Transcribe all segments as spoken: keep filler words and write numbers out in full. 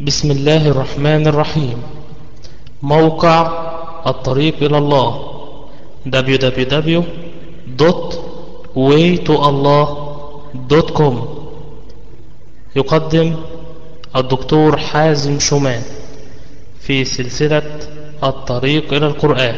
بسم الله الرحمن الرحيم. موقع الطريق إلى الله دبليو دبليو دبليو دوت واي تو الله دوت كوم. يقدم الدكتور حازم شومان في سلسلة الطريق إلى القرآن.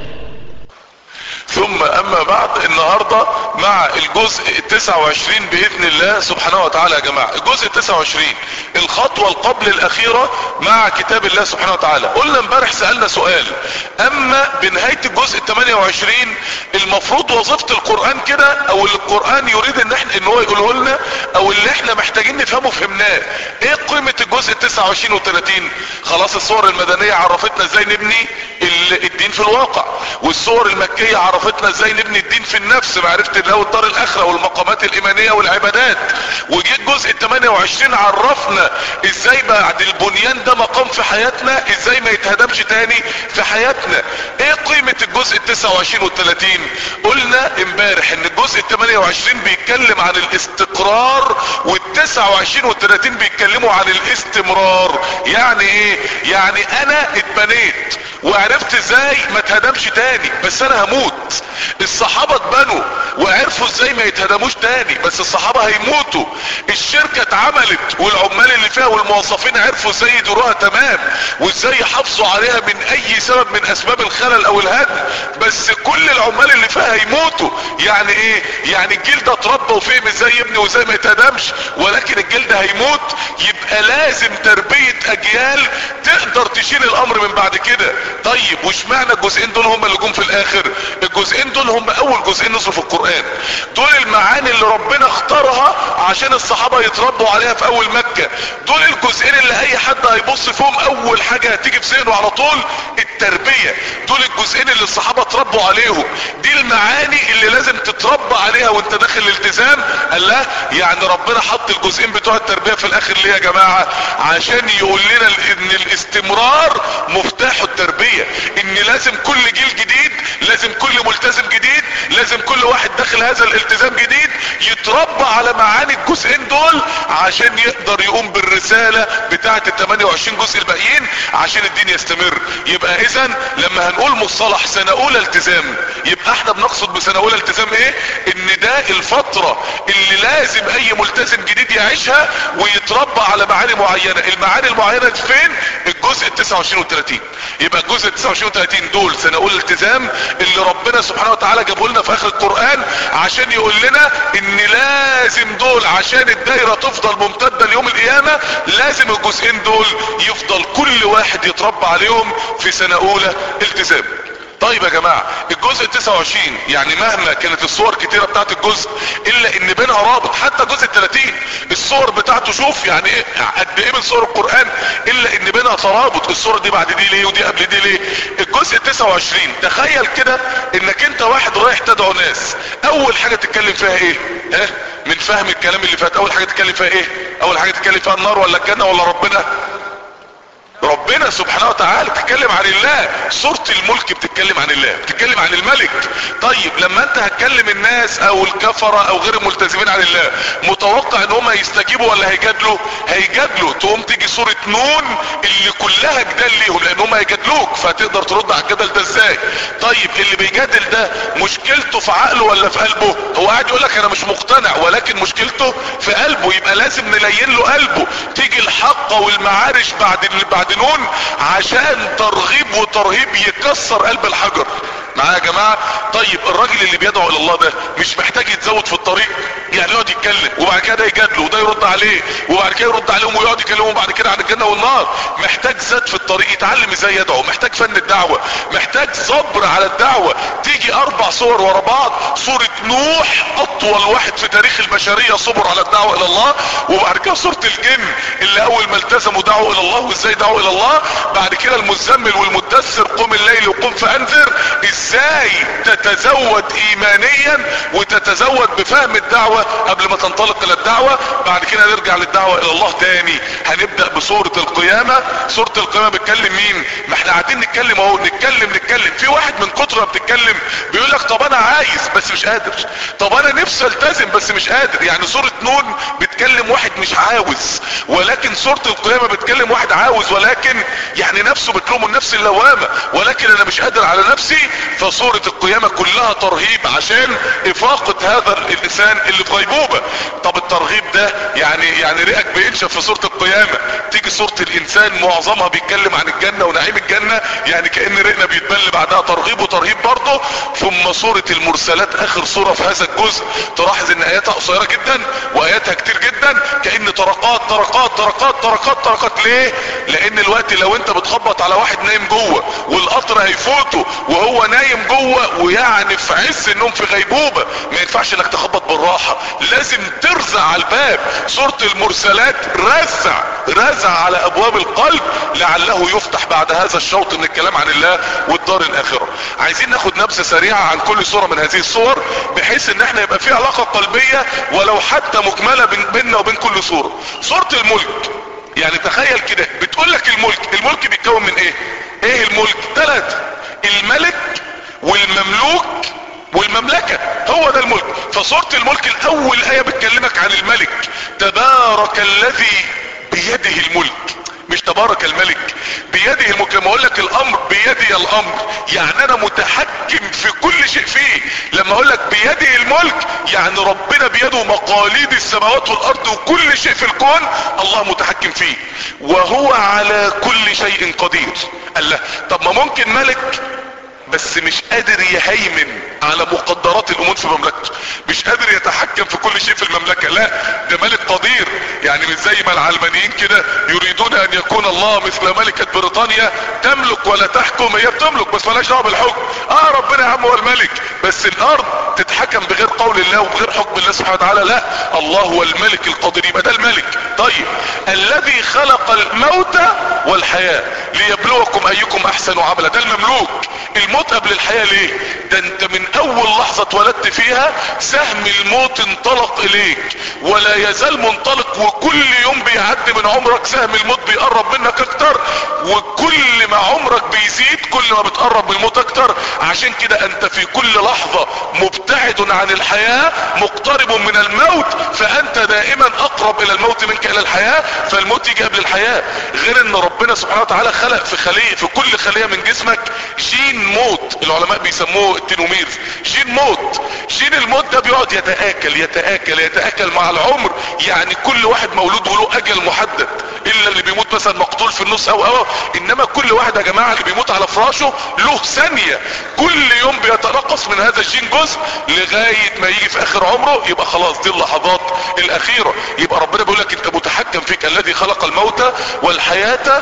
ثم اما بعد، النهاردة مع الجزء التسعة وعشرين باذن الله سبحانه وتعالى. يا جماعة الجزء التسعة وعشرين الخطوة القبل الاخيرة مع كتاب الله سبحانه وتعالى. قلنا امبارح سألنا سؤال، اما بنهاية الجزء الثمانية وعشرين المفروض وظيفة القرآن كده، او اللي القرآن يريد ان احنا ان هو يقوله لنا، او اللي احنا محتاجين نفهمه فهمناه. ايه قيمة الجزء التسعة وعشرين والثلاثين؟ خلاص الصور المدنية عرفتنا ازاي نبني الدين في الواقع، والصور المكية عرفتنا ازاي نبني الدين في النفس، معرفة الله والدار الاخرة والمقامات الايمانية والعبادات. وجيت جزء الثمانية وعشرين عرفنا ازاي بعد البنيان ده مقام في حياتنا، ازاي ما يتهدمش تاني في حياتنا. ايه قيمة الجزء التسعة وعشرين والثلاثين؟ قلنا امبارح ان الجزء الثمانية وعشرين بيتكلم عن الاستقرار، والتسعة وعشرين والثلاثين بيتكلموا عن الاستمرار. يعني ايه؟ يعني انا اتبنيت وعرفت ازاي ما اتهدمش تاني، بس انا هموت. الصحابة اتبنوا وعرفوا ازاي ما يتهدموش تاني، بس الصحابة هيموتوا. الشركة اتعملت والعمال اللي فيها والموظفين عرفوا ازاي يديروها تمام، وازاي يحافظوا عليها من اي سبب من اسباب الخلل او الهدم، بس كل العمال اللي فيها هيموتوا. يعني ايه؟ يعني الجيل ده اتربى وفهم ازاي يبني وازاي ما يتهدمش، ولكن الجيل ده هيموت. يبقى لازم تربية اجيال تقدر تشيل الامر من بعد كده. طيب وش معنى الجزئين دول هم اللي جم في الاخر؟ الجزئين دول هم اول جزئين نزلوا في القرآن، دول المعاني اللي ربنا اختارها عشان الصحابة يتربوا عليها في اول مكة. دول الجزئين اللي اي حد هيبص فيهم اول حاجة هتيجي في ذهنه على طول التربية. دول الجزئين اللي الصحابة اتربوا عليهم، دي المعاني اللي لازم تتربى عليها وانت داخل الالتزام. قال لا، يعني ربنا حط الجزئين بتوع التربية في الاخر ليه يا جماعة؟ عشان يقول لنا ان الاستمرار مفتاح التربية، ان لازم كل جيل جديد، لازم كل ملتزم جديد، لازم كل واحد داخل هذا الالتزام جديد يتربى على معاني الجزئين دول عشان يقدر يقوم بالرسالة بتاعة ال ثمانية وعشرين جزء الباقيين عشان الدين يستمر. يبقى اذا لما هنقول مصطلح سنة اولى التزام، يبقى احنا بنقصد بسنة اولى التزام ايه؟ ان ده الفترة اللي لازم اي ملتزم جديد يعيشها ويتربى على معاني معينة. المعاني المعينة فين؟ الجزء التسعة وعشرين والثلاثين. يبقى الجزء التسعة وعشرين والثلاثين دول سنة اولى التزام اللي ربنا سبحانه وتعالى جابوا لنا في اخر القرآن عشان يقول لنا ان لازم دول عشان الدايرة تفضل ممتدة ليوم القيامة، لازم الجزئين دول يفضل كل واحد يتربى عليهم في سنة اولى التزام. طيب يا جماعة الجزء التسعة وعشرين يعني مهما كانت الصور كتيرة بتاعت الجزء الا ان بينها رابط. حتى الجزء الثلاثين الصور بتاعته شوف يعني ايه قد ايه من صور القرآن، الا ان بينها ترابط. الصورة دي بعد دي ليه ودي قبل دي ليه. الجزء التسعة وعشرين تخيل كده انك انت واحد رايح تدعو ناس، اول حاجة تتكلم فيها ايه؟ ها من فهم الكلام اللي فات، اول حاجة تتكلم فيها ايه؟ اول حاجة تتكلم فيها النار ولا الجنة ولا ربنا؟ ربنا سبحانه وتعالى. بتتكلم عن الله. سورة الملك بتتكلم عن الله، بتتكلم عن الملك. طيب لما انت هتكلم الناس او الكفرة او غير الملتزمين عن الله، متوقع ان هم هيستجيبوا ولا هيجادلوا؟ هيجادلوا. تقوم تيجي سورة نون اللي كلها جدال ليهم لان هم هيجادلوك، فهتقدر ترد على الجدل ده ازاي؟ طيب اللي بيجادل ده مشكلته في عقله ولا في قلبه؟ هو قاعد يقول لك انا مش مقتنع، ولكن مشكلته في قلبه. يبقى لازم نلين له قلبه. تيجي الحق والمعارش بعد بعد نون عشان ترغيب وترهيب يكسر قلب الحجر. معايا يا جماعة؟ طيب الراجل اللي بيدعو الى الله ده مش محتاج يتزود في الطريق؟ يعني يقعد يتكلم وبعد كده يجادله وده يرد عليه وبعد كده يرد عليهم ويقعد يكلمهم بعد كده عن الجنة والنار. محتاج زاد في الطريق، يتعلم ازاي يدعو، محتاج فن الدعوة، محتاج صبر على الدعوة. تيجي اربع صور ورا بعض. سورة نوح اطول واحد في تاريخ البشرية صبر على الدعوة الى الله، وبعد كده سورة الجن اللي اول ما التزموا دعوا الى الله وازاي دعوا الى الله. بعد كده المزمل والمدثر قم الليل وقم فانذر، ازاي تتزود ايمانيا وتتزود بفهم الدعوة قبل ما تنطلق الى الدعوة. بعد كده نرجع للدعوة الى الله تاني. هنبدأ بسورة القيامة. سورة القيامة بتكلم مين؟ ما احنا قاعدين نتكلم اهو، نتكلم نتكلم في واحد من كتر ما بتتكلم بيقول لك طب انا عايز بس مش قادر، طب انا نفسي التزم بس مش قادر. يعني سورة نون بت بتكلم واحد مش عاوز، ولكن سورة القيامة بتكلم واحد عاوز ولكن يعني نفسه بتلومه، النفس اللوامة، ولكن انا مش قادر على نفسي. فسورة القيامة كلها ترهيب عشان افاقة هذا الانسان اللي في غيبوبة. طب الترغيب ده يعني يعني رئك بينشف في سورة القيامة. تيجي سورة الانسان معظمها بيتكلم عن الجنة ونعيم الجنة، يعني كأن رئنا بيتبل بعدها ترغيب وترهيب برضه. ثم سورة المرسلات اخر سورة في هذا الجزء، تلاحظ ان اياتها قصيرة جدا واياتها كتير جدا، كأن طرقات طرقات طرقات طرقات طرقات. ليه؟ لان الوقت لو انت بتخبط على واحد نايم جوه والقطر هيفوته وهو نايم جوه ويعني في عز النوم في غيبوبة، ما ينفعش انك تخبط بالراحة، لازم ترزع على الباب. سورة المرسلات رزع رزع على ابواب القلب لعله يفتح بعد هذا الشوط من الكلام عن الله والدار الاخرة. عايزين ناخد نبذة سريعة عن كل سورة من هذه السور، بحيث ان احنا يبقى في علاقة قلبية ولو حتى مكملة بيننا وبين كل سورة. سورة الملك، يعني تخيل كده بتقول لك الملك، الملك بيتكون من ايه؟ ايه الملك؟ ثلاثة: الملك والمملوك والمملكة، هو ده الملك. فسورة الملك الاول ايه بتكلمك عن الملك، تبارك الذي بيده الملك، مش تبارك الملك، بيده الملك. لما اقول لك الامر بيدي الامر يعني انا متحكم في كل شيء فيه. لما اقول لك بيده الملك يعني ربنا بيده مقاليد السماوات والارض وكل شيء في الكون الله متحكم فيه، وهو على كل شيء قدير. قال له طب ما ممكن ملك بس مش قادر يهيمن على مقدرات الامور في مملكته، مش قادر يتحكم في كل شيء في المملكة. لا، ده ملك قدير، يعني مش زي ما العلمانيين كده يريدون ان يكون الله مثل ملكة بريطانيا تملك ولا تحكم. هي بتملك بس مالهاش دعوه بالحكم. اه ربنا يا عم هو الملك، بس الارض تتحكم بغير قول الله وبغير حكم الله سبحانه وتعالى. لا، الله هو الملك القدير، يبقى ده الملك. طيب، الذي خلق الموت والحياة ليبلوكم ايكم احسن عملا، ده المملوك. الموت قبل الحياة ليه؟ ده انت من اول لحظة اتولدت فيها سهم الموت انطلق اليك ولا يزال منطلق، وكل يوم بيعدي من عمرك سهم الموت بيقرب منك اكتر، وكل ما عمرك بيزيد كل ما بتقرب من الموت اكتر. عشان كده انت في كل لحظة مبتعد عن الحياة مقترب من الموت، فانت دائما اقرب الى الموت منك الى الحياة، فالموت يجي قبل الحياة. غير ان ربنا سبحانه وتعالى خلق في خلية في كل خلية من جسمك جين موت، العلماء بيسموه التيلومير، جين موت. جين الموت ده بيقعد يتآكل يتآكل يتآكل مع العمر، يعني كل واحد مولود وله اجل محدد، الا اللي بيموت مثلا مقتول في النص او او انما كل واحد يا جماعة اللي بيموت على فراشه له ثانية، كل يوم بيتنقص من هذا الجين جزء لغاية ما يجي في اخر عمره يبقى خلاص دي اللحظات الاخيرة. يبقى ربنا بيقول لك انت متحكم فيك، الذي خلق الموت والحياة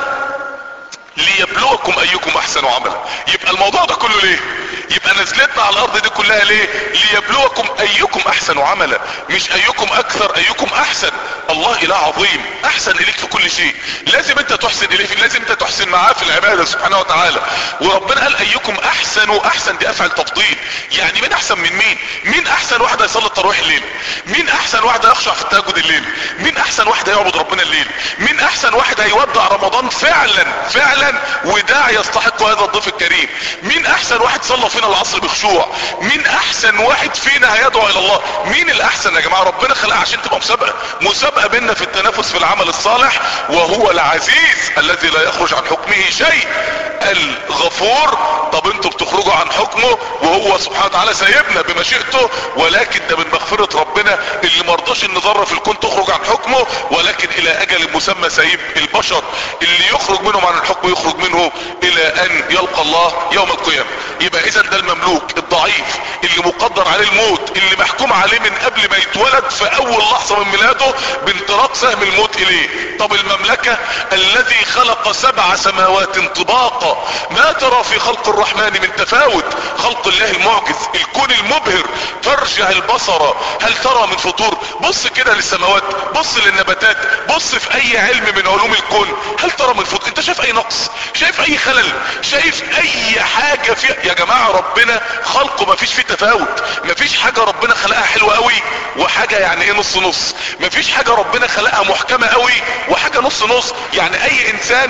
ليبلوكم ايكم احسن عملا. يبقى الموضوع ده كله ليه؟ يبقى نزلتنا على الارض دي كلها ليه؟ ليبلوكم ايكم احسن عملا، مش ايكم اكثر ايكم احسن. الله اله عظيم احسن اليك في كل شيء، لازم انت تحسن اليه، لازم انت تحسن معاه في العبادة سبحانه وتعالى. وربنا قال ايكم احسن، واحسن دي افعل تفضيل، يعني مين احسن من مين؟ مين احسن واحد هيصلي التراويح الليل؟ مين احسن واحد هيخشع في التهجد الليل؟ مين احسن واحد هيعبد ربنا الليل؟ مين احسن واحد هيودع رمضان فعلا فعلا وداع يستحق هذا الضيف الكريم؟ مين احسن واحد صلى فينا العصر بخشوع؟ مين احسن واحد فينا هيدعو الى الله؟ مين الاحسن يا جماعة؟ ربنا خلقها عشان تبقى مسابقة مسابقة بيننا في التنافس في العمل الصالح. وهو العزيز الذي لا يخرج عن حكمه شيء، الغفور. طب انتوا بتخرجوا عن حكمه وهو سبحانه وتعالى سايبنا بمشيئته، ولكن ده من مغفرة ربنا اللي مرضاش ان ذرة في الكون تخرج عن حكمه، ولكن الى اجل مسمى سايب البشر اللي يخرج منهم عن الحكم يخرج منه الى ان يلقى الله يوم القيامة. يبقى اذا ده المملوك الضعيف اللي مقدر عليه الموت، اللي محكوم عليه من قبل ما يتولد في اول لحظة من ميلاده بانطلاق سهم الموت اليه. طب المملكة الذي خلق سبع سماوات طباقا ما ترى في خلق الرحمن من تفاوت، خلق الله المعجز الكون المبهر، ترجع البصر هل ترى من فطور. بص كده للسماوات، بص للنباتات، بص في اي علم من علوم الكون، هل ترى من فطور؟ انت شايف اي نقص؟ شايف اي خلل؟ شايف اي حاجة فيها؟ يا جماعة ربنا خلقه ما فيش فيه تفاوت، ما فيش حاجة ربنا خلقها حلوة قوي وحاجة يعني ايه نص نص، ما فيش حاجة ربنا خلقها محكمة قوي وحاجة نص نص. يعني اي انسان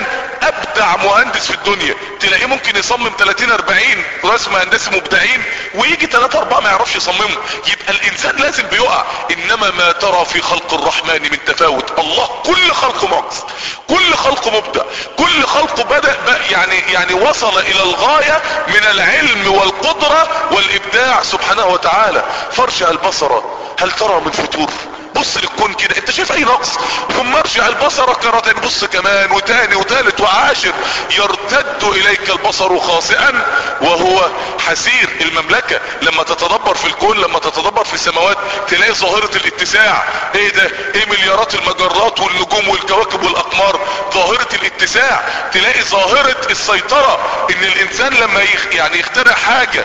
ابدع مهندس في الدنيا تلاقيه ممكن يصمم ثلاثين اربعين رسم هندسي مبدعين، ويجي ثلاثة اربعة ما يعرفش يصممه. يبقى الانسان لازم بيقع. انما ما ترى في خلق الرحمن من تفاوت. الله كل خلقه معجز، كل خلقه مبدع، كل خلقه بدأ يعني يعني وصل الى الغاية من العلم والقدرة والابداع سبحانه وتعالى. فارجع البصر هل ترى من فتور. بص للكون كده، انت شايف اي نقص؟ ثم ارجع البصر كرتين، بص كمان وتاني وتالت وعاشر. يرتد اليك البصر خاسئا وهو حسير. المملكة لما تتدبر في الكون، لما تتدبر في السماوات، تلاقي ظاهرة الاتساع. ايه ده؟ ايه مليارات المجرات والنجوم والكواكب والاقمار؟ ظاهرة الاتساع. تلاقي ظاهرة السيطرة، ان الانسان لما يخ يعني يخترع حاجة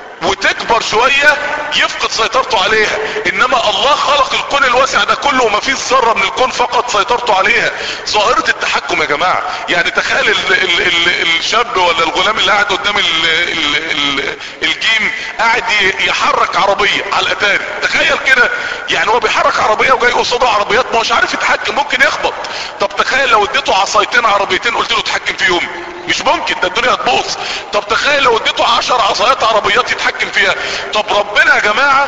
وتكبر شوية يفقد سيطرته عليها. انما الله خلق الكون الواسع ده كله وما فيش ذرة من الكون فقط سيطرته عليها. ظاهرة التحكم يا جماعة. يعني تخيل ال ال ال الشاب ولا الغلام اللي قاعد قدام ال ال ال الجيم قاعد يحرك عربية على الاتاري. تخيل كده، يعني هو بيحرك عربية وجاي قصاده عربيات ما هوش عارف يتحكم، ممكن يخبط. طب تخيل لو اديته عصايتين عربيتين قلت له اتحكم فيهم، مش ممكن، ده الدنيا هتبوظ. طب تخيل لو اديته عشر عصايات عربيات يتحكم فيها. طب ربنا يا جماعة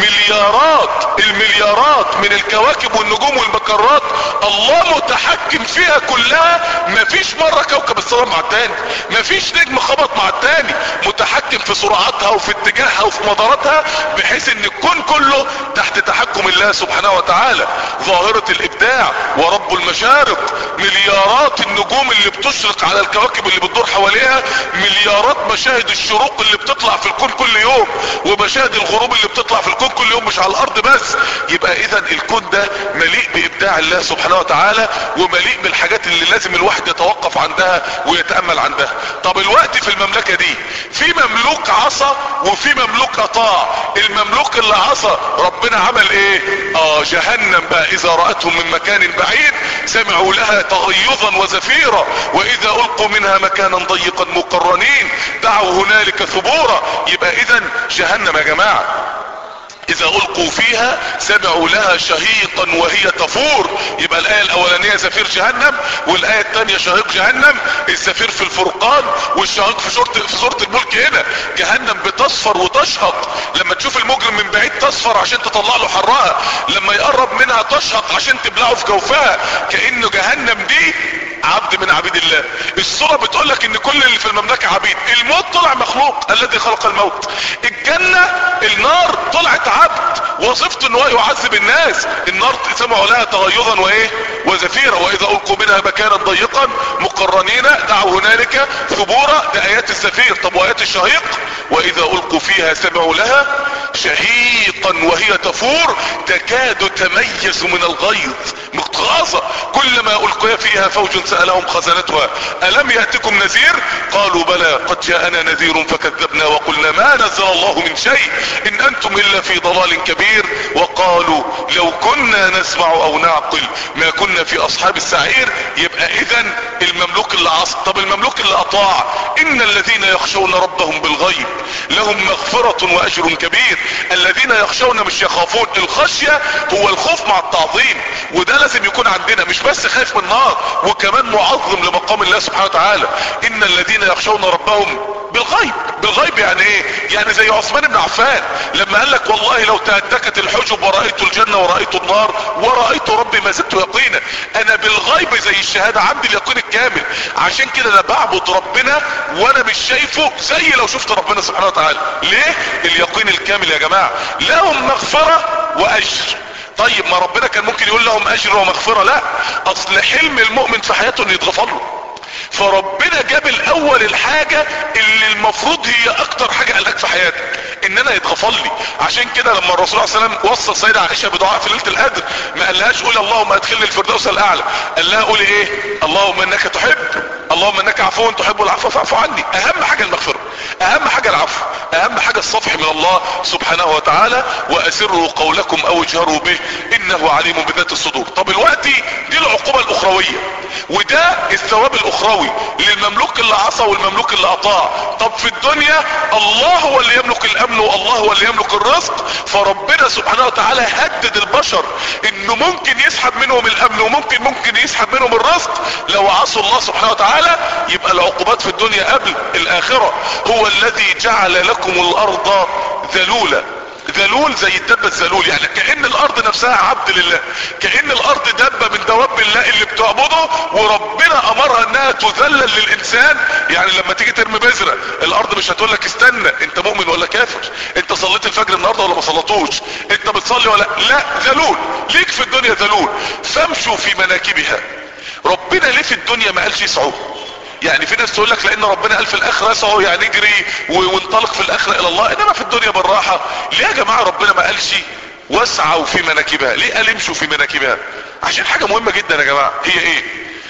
مليارات المليارات من الكواكب والنجوم والمجرات الله متحكم فيها كلها. مفيش مرة كوكب اتصادم مع التاني، مفيش نجم خبط مع التاني. متحكم في سرعاتها وفي اتجاهها وفي مداراتها، بحيث ان الكون كله تحت تحكم الله سبحانه وتعالى. ظاهرة الابداع ورب المشارق. مليارات النجوم اللي بتشرق على الكواكب اللي بتدور حواليها، مليارات مشاهد الشروق اللي بتطلع في الكون كل يوم، ومشاهد الغروب اللي بتطلع في الكون كل يوم، مش على الارض بس. يبقى اذا الكون ده مليء بابداع الله سبحانه وتعالى، ومليء بالحاجات اللي لازم الواحد يتوقف عندها ويتأمل عندها. طب الوقت في المملكة دي في مملوك عصى وفي مملوك اطاع. المملوك اللي عصى ربنا عمل ايه؟ اه جهنم بقى اذا رأتهم من مكان بعيد سمعوا لها تغيظا وزفيرا، واذا القوا منها مكانا ضيقا مقرنين دعوا هنالك ثبورا. يبقى اذا جهنم يا جماعة اذا القوا فيها سمعوا لها شهيقا وهي تفور. يبقى الايه الاولانيه زفير جهنم، والايه الثانيه شهيق جهنم. الزفير في الفرقان والشهيق في سوره في سوره الملك. هنا جهنم بتصفر وتشهق. لما تشوف المجرم من بعيد تصفر عشان تطلع له حرها، لما يقرب منها تشهق عشان تبلعه في جوفها. كأنه جهنم دي عبد من عبيد الله. الصورة بتقول لك ان كل اللي في المملكة عبيد. الموت طلع مخلوق الذي خلق الموت. الجنة النار طلعت عبد وظيفته ان هو يعذب الناس. النار سمعوا لها تغيظا وايه وزفيرا، واذا القوا منها مكانا ضيقا مقرنين دعوا هنالك ثبورا. ده ايات الزفير. طب وايات الشهيق؟ واذا القوا فيها سمعوا لها شهيقا وهي تفور تكاد تميز من الغيظ متغاظة. كلما القي فيها فوج سألهم خزنتها ألم يأتكم نذير؟ قالوا بلى قد جاءنا نذير فكذبنا وقلنا ما نزل الله من شيء إن أنتم إلا في ضلال كبير. وقالوا لو كنا نسمع أو نعقل ما كنا في أصحاب السعير. يبقى إذن المملوك اللي عصى. طب المملوك اللي أطاع؟ إن الذين يخشون ربهم بالغيب لهم مغفرة وأجر كبير. الذين يخشون مش يخافون. الخشية هو الخوف مع التعظيم، وده لازم يكون عندنا. مش بس خايف من النار، وكمان معظم لمقام الله سبحانه وتعالى. ان الذين يخشون ربهم بالغيب. بالغيب يعني ايه؟ يعني زي عثمان بن عفان لما قال لك والله لو تهتكت الحجب ورأيت الجنة ورأيت النار ورأيت ربي ما زدت يقينا. انا بالغيب زي الشهادة، عندي اليقين الكامل. عشان كده انا بعبد ربنا وانا مش شايفه زي لو شفت ربنا سبحانه وتعالى. ليه؟ اليقين الكامل يا جماعة. لهم مغفرة واجر. طيب ما ربنا كان ممكن يقول لهم اجر ومغفرة؟ لا، اصل حلم المؤمن في حياته انه يتغفر له. فربنا جاب الاول الحاجة اللي المفروض هي اكتر حاجة قالك في حياتك، ان انا يتغفر لي. عشان كده لما الرسول عليه السلام وصى السيدة عائشة بدعاء في ليلة القدر ما قالهاش قول اللهم ادخلني الفردوس الاعلى، قال لها قولي ايه؟ اللهم انك تحب اللهم انك عفو تحب العفو فاعف عني. اهم حاجة المغفرة، اهم حاجة العفو. اهم حاجة الصفح من الله سبحانه وتعالى. واسروا قولكم او اجهروا به انه عليم بذات الصدور. طب الوقتي دي العقوبة الاخروية وده الثواب الاخروي للمملوك اللي عصى والمملوك اللي اطاع. طب في الدنيا الله هو اللي يملك الامن والله هو اللي يملك الرزق، فربنا سبحانه وتعالى هدد البشر انه ممكن يسحب منهم الامن وممكن ممكن يسحب منهم الرزق لو عصوا الله سبحانه وتعالى. يبقى العقوبات في الدنيا قبل الاخرة. هو الذي جعل لكم الارض ذلولا. ذلول زي الدبة الذلول، يعني كأن الارض نفسها عبد لله، كأن الارض دبة من دواب الله اللي بتعبده وربنا امرها انها تذلل للانسان. يعني لما تيجي ترمي بذرة الارض مش هتقول لك استنى انت مؤمن ولا كافر، انت صليت الفجر النهارده ولا ما صليتوش، انت بتصلي ولا لا. ذلول ليك في الدنيا ذلول. فامشوا في مناكبها. ربنا ليه في الدنيا ما قالش يسعوا؟ يعني في ناس تقول لك لان ربنا قال في الاخره اسعوا يعني اجري وانطلق في الاخره الى الله، انما في الدنيا بالراحه. ليه يا جماعه ربنا ما قالش واسعوا في مناكبها؟ ليه قال امشوا في مناكبها؟ عشان حاجه مهمه جدا يا جماعه. هي ايه؟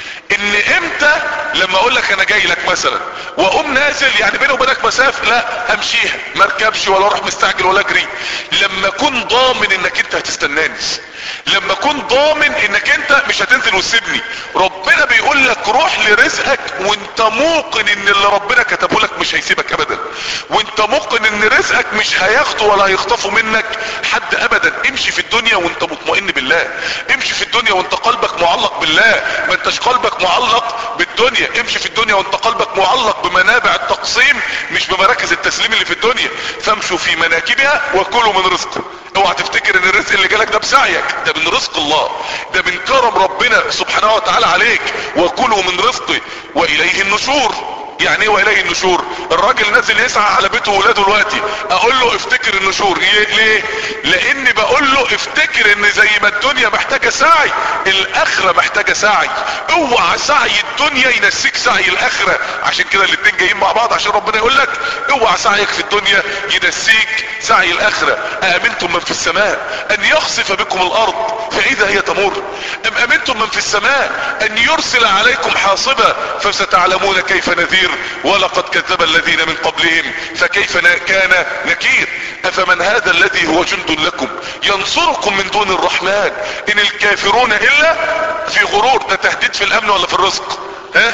ان امتى لما اقول لك انا جاي لك مثلا واقوم نازل يعني بيني وبينك مسافه، لا امشيها ما اركبش ولا اروح مستعجل ولا اجري. لما اكون ضامن انك انت هتستناني، لما اكون ضامن انك انت مش هتنزل وتسيبني. ربنا بيقول لك روح لرزقك وانت موقن ان اللي ربنا كتبه لك مش هيسيبك ابدا، وانت موقن ان رزقك مش هياخده ولا هيخطفه منك حد ابدا. امشي في الدنيا وانت مطمئن بالله، امشي في الدنيا وانت قلبك معلق بالله، ما انتش قلبك معلق بالدنيا. امشي في الدنيا وانت قلبك معلق بمنابع التقسيم مش بمراكز التسليم اللي في الدنيا. فامشوا في مناكبها وكلوا من رزقه. اوعى تفتكر ان الرزق اللي جالك ده بسعيك، ده من رزق الله، ده من كرم ربنا سبحانه وتعالى عليك. وكلوا من رزقه واليه النشور. يعني ايه واليه النشور؟ الراجل نازل يسعى على بيته وولاده دلوقتي، اقول له افتكر النشور. ليه؟ لاني بقول له افتكر ان زي ما الدنيا محتاجة سعي الاخرة محتاجة سعي. اوعى سعي الدنيا ينسيك سعي الاخرة. عشان كده الاتنين جايين مع بعض، عشان ربنا يقول لك اوعى سعيك في الدنيا ينسيك سعي الاخرة. أأمنتم من في السماء ان يخسف بكم الارض فاذا هي تمر، ام امنتم من في السماء ان يرسل عليكم حاصبا فستعلمون كيف نذير ولقد كذب الذين من قبلهم فكيف كان نكير. افمن هذا الذي هو جند لكم ينصركم من دون الرحمن ان الكافرون الا في غرور. ده تهديد في الامن ولا في الرزق؟ ها؟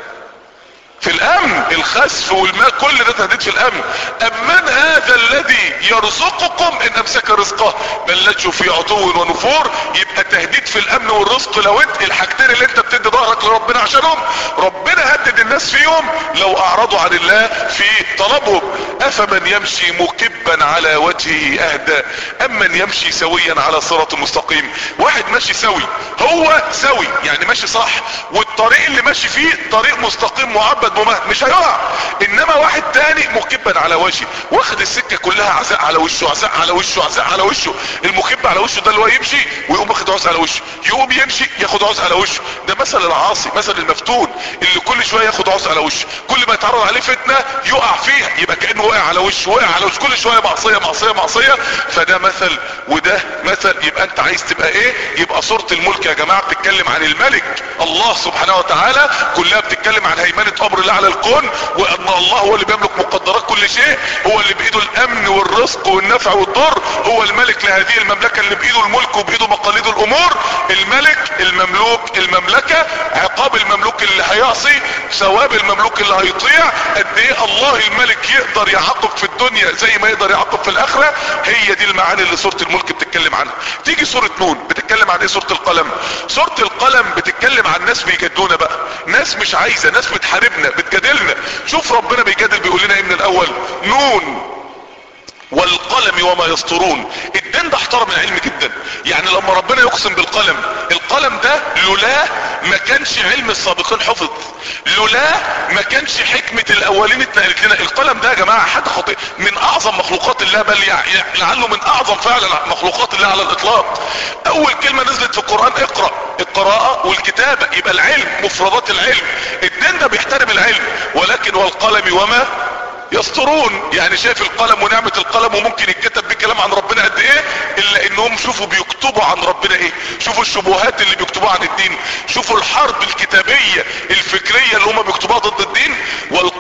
في الامن. الخسف والماء كل ده تهديد في الامن. امن هذا الذي يرزقكم ان امسك رزقه بل لجوا في عتو ونفور. يبقى تهديد في الامن والرزق. لو انت الحاجتين اللي انت بتدي ظهرك لربنا عشانهم ربنا هدد الناس فيهم لو اعرضوا عن الله في طلبهم. افمن يمشي مكبا على وجهه اهدى ام من يمشي سويا على صراط مستقيم. واحد ماشي سوي، هو سوي يعني ماشي صح، والطريق اللي ماشي فيه طريق مستقيم معبد ممهد مش هيقع. انما واحد تاني مكبا على وجهه واخد السكه كلها عزاء على وشه عزاء على وشه عزاء على وشه. المكب على وشه ده اللي هو يمشي ويقوم واخد عزاء على وشه، يقوم يمشي ياخد عزاء على وشه. ده مثل العاصي، مثل المفتون اللي كل شويه ياخد عزاء على وشه، كل ما يتعرض عليه فتنه يقع فيها، يبقى كانه واقع على وشه واقع على وشه، كل شويه معصيه معصيه معصيه. فده مثل وده مثل. يبقى انت عايز تبقى ايه؟ يبقى سوره الملك يا جماعه بتتكلم عن الملك الله سبحانه وتعالى، كلها بتتكلم عن هيمنه امر الله على الكون، وان الله هو اللي بيملك مقدرات كل شيء، هو اللي بايده الامن والرزق والنفع والضر، هو الملك لهذه المملكه اللي بايده الملك وبايده مقاليد الامور. الملك المملوك المملكه، عقاب المملوك اللي هيعصي، ثواب المملوك اللي هيطيع. قد ايه الله الملك يقدر يعاقب في الدنيا زي ما يقدر يعاقب في الاخره. هي دي المعاني اللي سوره الملك بتتكلم عنها. تيجي سوره نون بتتكلم عن ايه؟ سوره القلم. سوره القلم بتتكلم عن ناس بيجادلونا بقى، ناس مش عايزه، ناس بتحاربنا بتجادلنا. شوف ربنا بيجادل بيقول لنا ايه من الاول؟ نون والقلم وما يسطرون. الدين ده احترم العلم جدا. يعني لما ربنا يقسم بالقلم، القلم ده لولاه ما كانش علم السابقين حفظ، لولاه ما كانش حكمة الاولين اتنقلت لنا. القلم ده يا جماعة حاجة خطيرة، من اعظم مخلوقات الله، بل لعله من اعظم فعلا مخلوقات الله على الاطلاق. اول كلمة نزلت في القرآن اقرأ، القراءة والكتابة، يبقى العلم مفردات العلم. الدين ده بيحترم العلم. ولكن والقلم وما يسطرون، يعني شايف القلم ونعمة القلم وممكن يتكتب بيه كلام عن ربنا قد ايه، الا انهم شوفوا بيكتبوا عن ربنا ايه، شوفوا الشبهات اللي بيكتبوها عن الدين، شوفوا الحرب الكتابية الفكرية اللي هم بيكتبوها ضد الدين. والقلم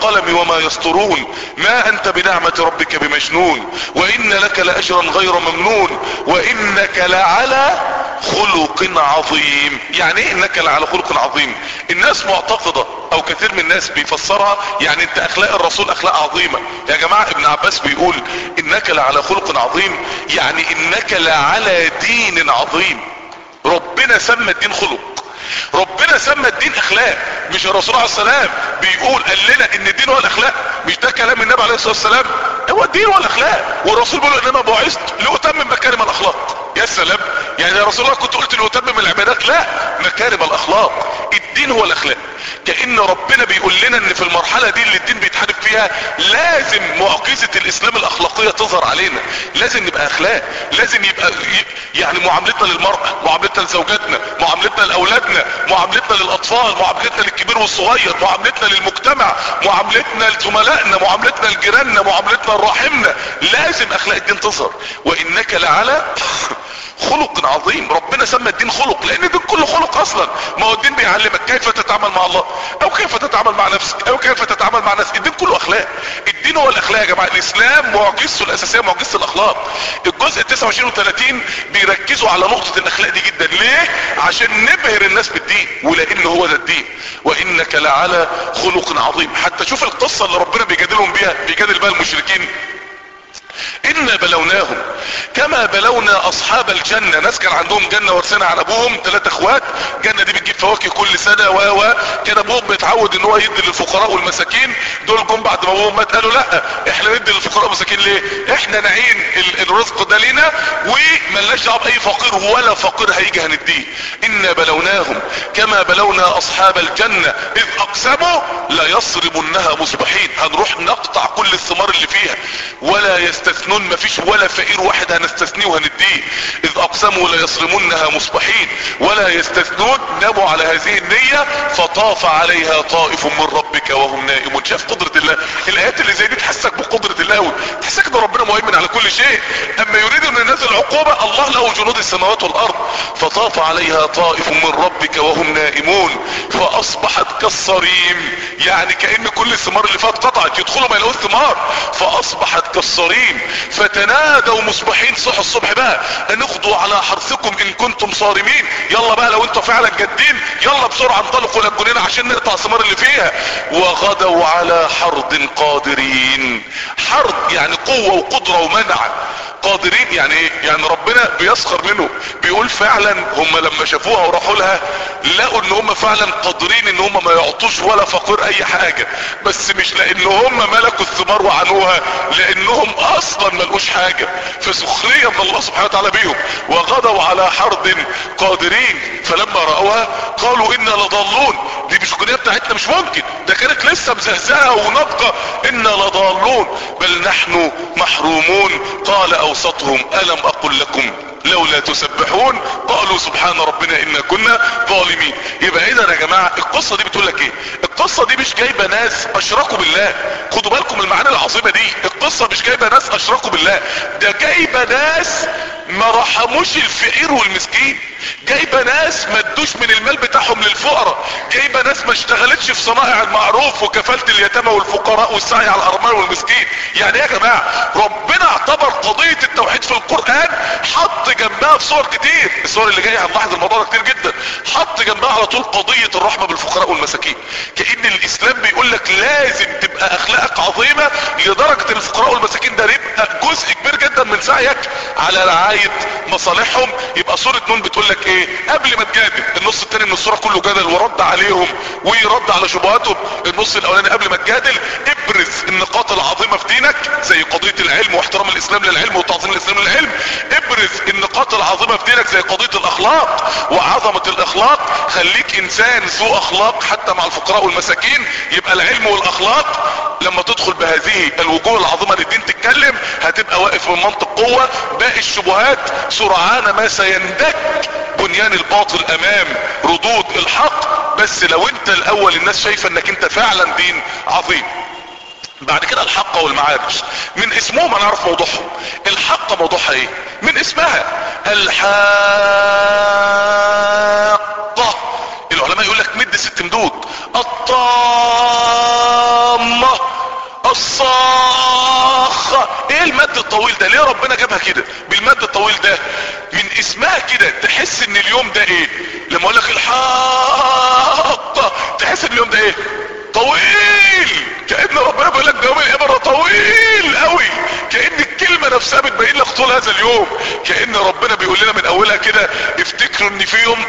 والقلم وما يسطرون ما انت بنعمة ربك بمجنون وان لك لاجرا غير ممنون وانك لعلى خلق عظيم. يعني ايه انك لعلى خلق عظيم؟ الناس معتقدة او كثير من الناس بيفسرها يعني انت اخلاق الرسول اخلاق عظيمة. يا جماعة ابن عباس بيقول انك لعلى خلق عظيم يعني انك لعلى دين عظيم. ربنا سمى الدين خلق، ربنا سمى الدين اخلاق. مش الرسول عليه السلام بيقول قال لنا ان الدين هو الاخلاق؟ مش ده كلام النبي عليه الصلاة والسلام؟ هو الدين هو الاخلاق. والرسول بيقول انما بعثت لاتمم مكارم الاخلاق. يا سلام، يعني يا رسول الله كنت قلت لاتمم العبادات؟ لا، مكارم الاخلاق. الدين هو الاخلاق. كأن ربنا بيقول لنا ان في المرحلة دي اللي الدين بيتحارب فيها لازم معجزة الاسلام الاخلاقية تظهر علينا. لازم نبقى اخلاق، لازم يبقى يعني معاملتنا للمرأة، معاملتنا لزوجاتنا، معاملتنا لاولادنا، معاملتنا للاطفال، معاملتنا للكبير والصغير، معاملتنا للمجتمع، معاملتنا لزملائنا، معاملتنا لجيراننا، معاملتنا لراحمنا. لازم اخلاق الدين تظهر. وانك لعلى خلق عظيم. ربنا سمى الدين خلق لان الدين كله خلق اصلا. ما هو الدين بيعلمك كيف تتعامل مع الله او كيف تتعامل مع نفسك او كيف تتعامل مع ناس. الدين كله اخلاق. الدين هو الاخلاق يا جماعة. الاسلام معجزته الاساسية معجزة الاخلاق. الجزء تسعة وعشرين وثلاثين بيركزوا على نقطة الاخلاق دي جدا. ليه؟ عشان نبهر الناس بالدين ولان هو ده الدين. وانك لعلى خلق عظيم. حتى شوف القصة اللي ربنا بيجادلهم بيها، بيجادل بها المشركين. إنا بلوناهم كما بلونا اصحاب الجنة. ناس كان عندهم جنة ورثنا عن ابوهم، ثلاثة اخوات. الجنة دي بتجيب فواكه كل سنة و و كان ابوهم بيتعود ان هو يدي للفقراء والمساكين. دول جم بعد ما ابوهم مات قالوا لا، احنا ندي للفقراء والمساكين. ليه؟ احنا نعين الرزق ده لينا وملناش دعوه باي فقير ولا فقير هيجي هنديه. إنا بلوناهم كما بلونا اصحاب الجنة اذ اقسموا لا يصرمنها مصبحين. هنروح نقطع كل الثمار اللي فيها ولا يستثنون. مفيش ولا فقير واحد هنستثنيه وهنديه. اذ اقسموا لا يصرمنها مصبحين ولا يستثنون. ناموا على هذه النية فطاف عليها طائف من ربك وهم نائمون. شاف قدرة الله. الايات اللي زي دي تحسك بقدرة الله، تحسك ان ربنا مهيمن على كل شيء. اما يريد ان ينزل عقوبة الله له جنود السماوات والارض. فطاف عليها طائف من ربك وهم نائمون فاصبحت كالصريم. يعني كأن كل الثمار اللي فات قطعت، يدخلوا ما يلاقوش ثمار. فاصبحت كالصريم فتنادوا مصبحين. صحوا الصبح بقى ان اغدوا على حرثكم ان كنتم صارمين. يلا بقى لو انتوا فعلا جادين يلا بسرعة انطلقوا للجنينة عشان نقطع الثمار اللي فيها. وغدوا على حرد قادرين. حرد يعني قوة وقدرة ومنع. قادرين يعني ايه؟ يعني ربنا بيسخر منه. بيقول فعلا هم لما شافوها وراحوا لها لقوا ان هم فعلا قادرين ان هم ما يعطوش ولا فقير اي حاجة. بس مش لان هم ملكوا الثمار وعنوها، لانهم اصلا ملقوش حاجة. فسخرية من الله سبحانه وتعالى بيهم. وغدوا على حرد قادرين فلما رأوها قالوا انا لضالون. دي مش الجنيه بتاعتنا، مش ممكن، ده كانت لسه مزهزهة ونقطة. انا لضالون بل نحن محرومون. قال اوسطهم الم اقل لكم لولا تسبحون قالوا سبحان ربنا انا كنا ظالمين. يبقى اذا يا جماعة القصة دي بتقول لك ايه؟ القصة دي مش جايبة ناس اشركوا بالله. خدوا بالكم المعاني العظيمة دي. القصة مش جايبة ناس اشركوا بالله، ده جايبة ناس ما رحموش الفقير والمسكين. جايبة ناس ما ادوش من المال بتاعهم للفقراء. جايبة ناس ما اشتغلتش في صنائع المعروف وكفالة اليتامى والفقراء والسعي على الارمال والمسكين. يعني يا جماعة ربنا اعتبر قضية التوحيد في القرآن، حط جنبها في صور كتير. الصور اللي جاية هنلاحظ الموضوع ده كتير جدا. حط جنبها على طول قضية الرحمة بالفقراء والمساكين. كأن الاسلام بيقول لك لازم تبقى اخلاقك عظيمة لدرجة الفقراء والمساكين ده يبقى جزء كبير جدا من سعيك على رعاية مصالحهم. يبقى سورة نون بتقول لك ايه قبل ما تجادل؟ النص التاني من السورة كله جدل ورد عليهم ويرد على شبهاتهم. النص الاولاني قبل ما تجادل ابرز النقاط العظيمة في دينك زي قضية العلم واحترام الاسلام للعلم وتعظيم الاسلام للعلم. ابرز النقاط العظيمة في دينك زي قضية الاخلاق وعظمة الاخلاق. خليك انسان ذو اخلاق حتى مع الفقراء والمساكين. يبقى العلم والاخلاق لما تدخل بهذه الوجوه العظيمة للدين تتكلم هتبقى واقف من منطق قوة. باقي الشبهات سرعان ما سيندك بنيان الباطل امام ردود الحق. بس لو انت الاول الناس شايفة انك انت فعلا دين عظيم. بعد كده الحق والمعارج. من اسمهم هنعرف موضوعهم. الحق موضوعها ايه؟ من اسمها الحاقة. العلماء يقول لك مد ست مدود. الطامة ايه المد الطويل ده؟ ليه ربنا جابها كده بالمد الطويل ده؟ من اسمها كده تحس ان اليوم ده ايه؟ لما اقول لك الحق تحس ان اليوم ده ايه؟ طويل. كأن ربنا بيقول لك ده يوم القيامة طويل قوي، كأن الكلمة نفسها بتبين لك طول هذا اليوم. كأن ربنا بيقول لنا من اولها كده افتكروا ان في يوم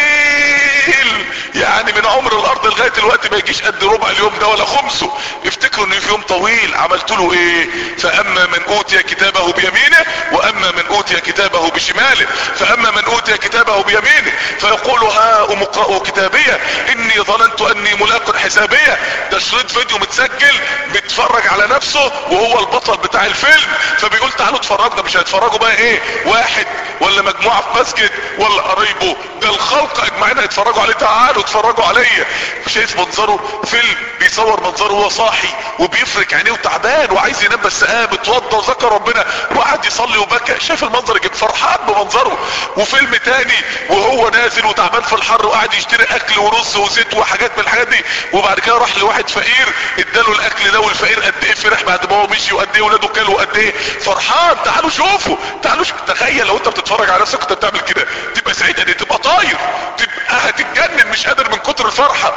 طويل، يعني من عمر الارض لغاية الوقت ما يجيش قد ربع اليوم ده ولا خمسه. افتكروا ان في يوم طويل عملت له ايه؟ فاما من اوتي كتابه بيمينه واما من اوتي كتابه بشماله. فاما من اوتي كتابه بيمينه فيقول هاؤم اقرأوا كتابيه اني ظننت اني ملاق حسابيه. ده شريط فيديو متسجل بيتفرج على نفسه وهو البطل بتاع الفيلم، فبيقول تعالوا اتفرجوا. ده مش هيتفرجوا بقى ايه واحد ولا مجموعة في مسجد ولا قريبه، ده الخلق اجمعين هيتفرجوا عليه. تعالوا اتفرجوا عليا. شايف منظره فيلم بيصور منظره وهو صاحي وبيفرك عينيه وتعبان وعايز ينام، بس قام اتوضى وذكر ربنا وقعد يصلي وبكى. شايف المنظر يجيب فرحان بمنظره. وفيلم تاني وهو نازل وتعبان في الحر وقعد يشتري اكل ورز وزيت وحاجات من الحاجات دي، وبعد كده راح لواحد فقير اداله الاكل ده، والفقير قد ايه فرح بعد ما هو مشي، وقد ايه ولاده كلوا قد ايه فرحان. تعالوا شوفوا تعالوا شوفوا. تخيل لو انت بتتفرج على نفسك كنت بتعمل كده، تبقى سعيد دي، تبقى طاير، تبقى هتتجنن مش قادر من كتر الفرحة.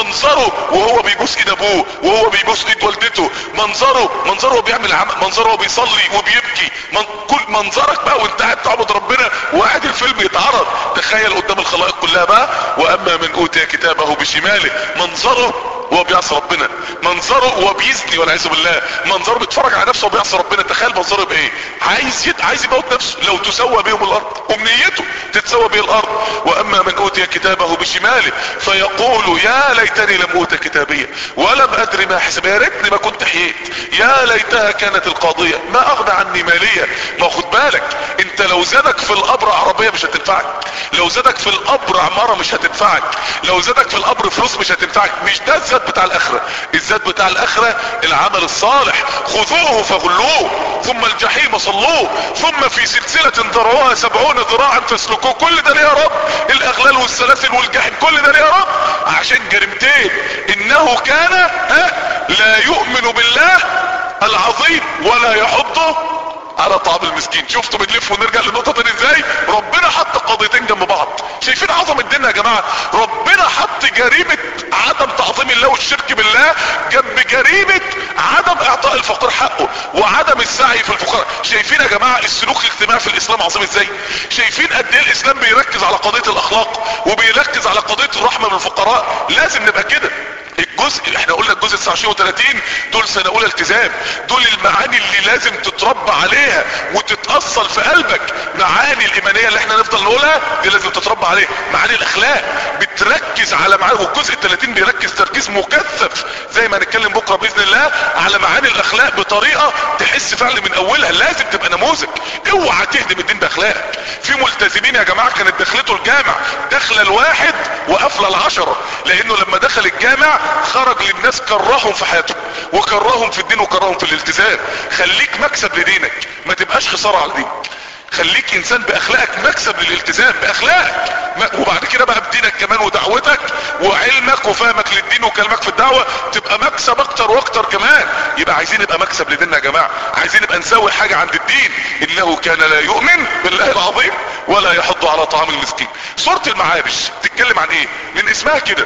منظره وهو بيبوس ايد ابوه وهو بيبوس ايد والدته، منظره منظره وهو بيعمل عمل، منظره وهو بيصلي وبيبكي، من كل منظرك بقى وانت قاعد تعبد ربنا وقاعد الفيلم يتعرض. تخيل قدام الخلائق كلها بقى واما من اوتي كتابه بشماله، منظره وهو بيعصي ربنا، منظره وهو بيزني والعياذ بالله، منظره بيتفرج على نفسه وبيعصي ربنا. تخيل منظره بايه؟ عايز يد... عايز يموت نفسه لو تسوى بهم الارض، امنيته تتسوى به الارض. واما من اوتي كتابه بشماله فيقول يا ليتني لم اوت كتابيه ولم ادري ما حسابي، يا ريتني ما كنت حييت، يا ليتها كانت القاضيه ما اغنى عني ماليه. ما خد بالك انت لو زادك في القبر عربيه مش هتنفعك، لو زادك في القبر عماره مش هتنفعك، لو زادك في القبر فلوس مش هتنفعك. مش ده الزاد بتاع الاخره. الزاد بتاع الاخره العمل الصالح. خذوه فغلوه ثم الجحيم صلوه ثم في سلسله ذرعها سبعون ذراعا فاسلكوه. كل ده ليه يا رب؟ الاغلال والسلاسل والجحيم كل ده ليه يا رب؟ عشان جريمتين: انه كان ها لا يؤمن بالله العظيم ولا يحض على طعام المسكين. شفتوا بنلف ونرجع للنقطة تاني ازاي؟ ربنا حط قضيتين جنب بعض. شايفين عظمة الدين يا جماعة؟ ربنا حط جريمة عدم تعظيم الله والشرك بالله جنب جريمة عدم اعطاء الفقير حقه وعدم السعي في الفقراء. شايفين يا جماعة السلوك الاجتماعي في الاسلام عظيم ازاي؟ شايفين قد ايه الاسلام بيركز على قضية الاخلاق وبيركز على قضية الرحمة بالفقراء؟ لازم نبقى كده. الجزء احنا قلنا الجزء تسعة وعشرين وثلاثين دول سنة اولى التزام، دول المعاني اللي لازم تتربى عليها وتتأصل في قلبك. معاني الايمانية اللي احنا نفضل نقولها دي لازم تتربى عليها. معاني الاخلاق بتركز على معاني، والجزء الثلاثين بيركز تركيز مكثف زي ما هنتكلم بكرة باذن الله على معاني الاخلاق بطريقة تحس فعلا من اولها. لازم تبقى نموذج، اوعى تهدم الدين باخلاقك. في ملتزمين يا جماعة كانت دخلته الجامع دخل الواحد وقفل العشرة، لانه لما دخل الجامع خرج للناس كرههم في حياتهم وكرههم في الدين وكرههم في الالتزام. خليك مكسب لدينك، ما تبقاش خسارة على دينك. خليك انسان باخلاقك مكسب للالتزام باخلاقك، وبعد كده بقى بدينك كمان ودعوتك وعلمك وفهمك للدين وكلامك في الدعوة تبقى مكسب اكتر واكتر كمان. يبقى عايزين نبقى مكسب لديننا يا جماعة، عايزين نبقى نسوي حاجة عند الدين. انه كان لا يؤمن بالله العظيم ولا يحض على طعام المسكين. سورة المعارج تتكلم عن ايه؟ من اسمها كده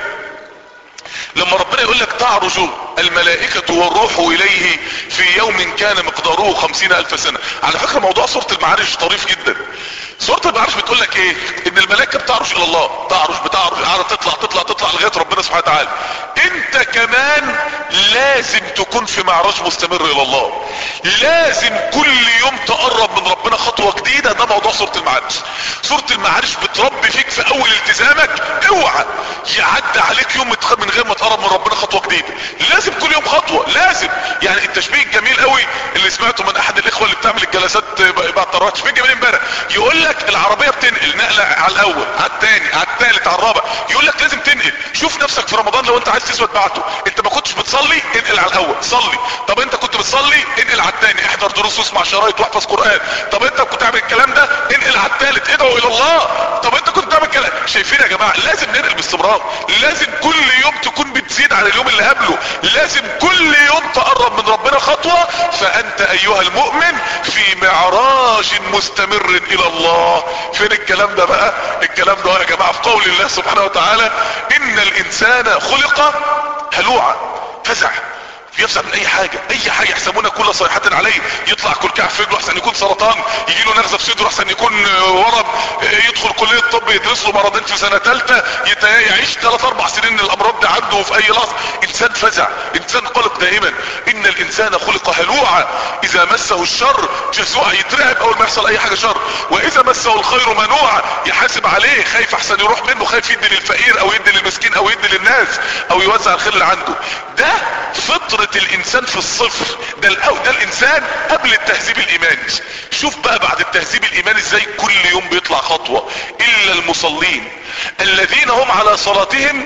لما ربنا يقول لك تعرج الملائكة والروح اليه في يوم كان مقداره خمسين الف سنة. على فكرة موضوع سورة المعارج طريف جدا. سورة المعارج بتقول لك ايه؟ ان الملائكة بتعرج الى الله، تعرج بتعرج قاعدة تطلع تطلع تطلع لغاية ربنا سبحانه وتعالى. انت كمان لازم تكون في معراج مستمر الى الله، لازم كل يوم تقرب من ربنا خطوة جديدة. ده موضوع سورة المعارج. سورة المعارج بتربي فيك في اول التزامك اوعى يعدي عليك يوم من غير ما تقرب من ربنا خطوة جديدة. لازم كل يوم خطوة، لازم. يعني التشبيه الجميل قوي اللي سمعته من احد الاخوة اللي بتعمل الجلسات بعد طرات، تشبيه جميل امبارح. يقول لك العربية بتنقل نقلة على الاول على الثاني على الثالث على الرابع، يقول لك لازم تنقل. شوف نفسك في رمضان لو انت عايز تثبت بعته، انت ما كنتش بتصلي انقل على الاول صلي، طب انت كنت بتصلي انقل على الثاني احضر دروس واسمع شرايط واحفظ قرآن، طب انت كنت تعمل الكلام ده انقل على الثالث ادعو الى الله، طب انت كنت تعمل الكلام. شايفين يا جماعة لازم ننقل باستمرار، لازم كل يوم تكون بتزيد عن اليوم اللي قبله، لازم كل يوم يوم تقرب من ربنا خطوة فانت ايها المؤمن في معراج مستمر الى الله. فين الكلام ده بقى؟ الكلام ده يا جماعة في قول الله سبحانه وتعالى ان الانسان خلق هلوعا، فزع، يفزع من اي حاجة، اي حاجة يحسبون كل صيحة عليه، يطلع كلكع في رجله احسن يكون سرطان، يجي له نغزة في صدره احسن يكون ورم، يدخل كلية الطب يدرس له مرضين في سنة ثالثة، يعيش ثلاث اربع سنين الامراض دي عنده وفي اي لحظة. انسان فزع، انسان قلق دائما. ان الانسان خلق هلوعا اذا مسه الشر جزوعا، يترعب اول ما يحصل اي حاجة شر، واذا مسه الخير منوعا، يحاسب عليه، خايف احسن يروح منه، خايف يدي للفقير او يدي للمسكين او يدي للناس او يوزع الخير اللي عنده. ده فطرة الانسان في الصفر، ده الاول، ده الانسان قبل التهذيب الايماني. شوف بقى بعد التهذيب الايماني ازاي كل يوم بيطلع خطوة. الا المصلين الذين هم على صلاتهم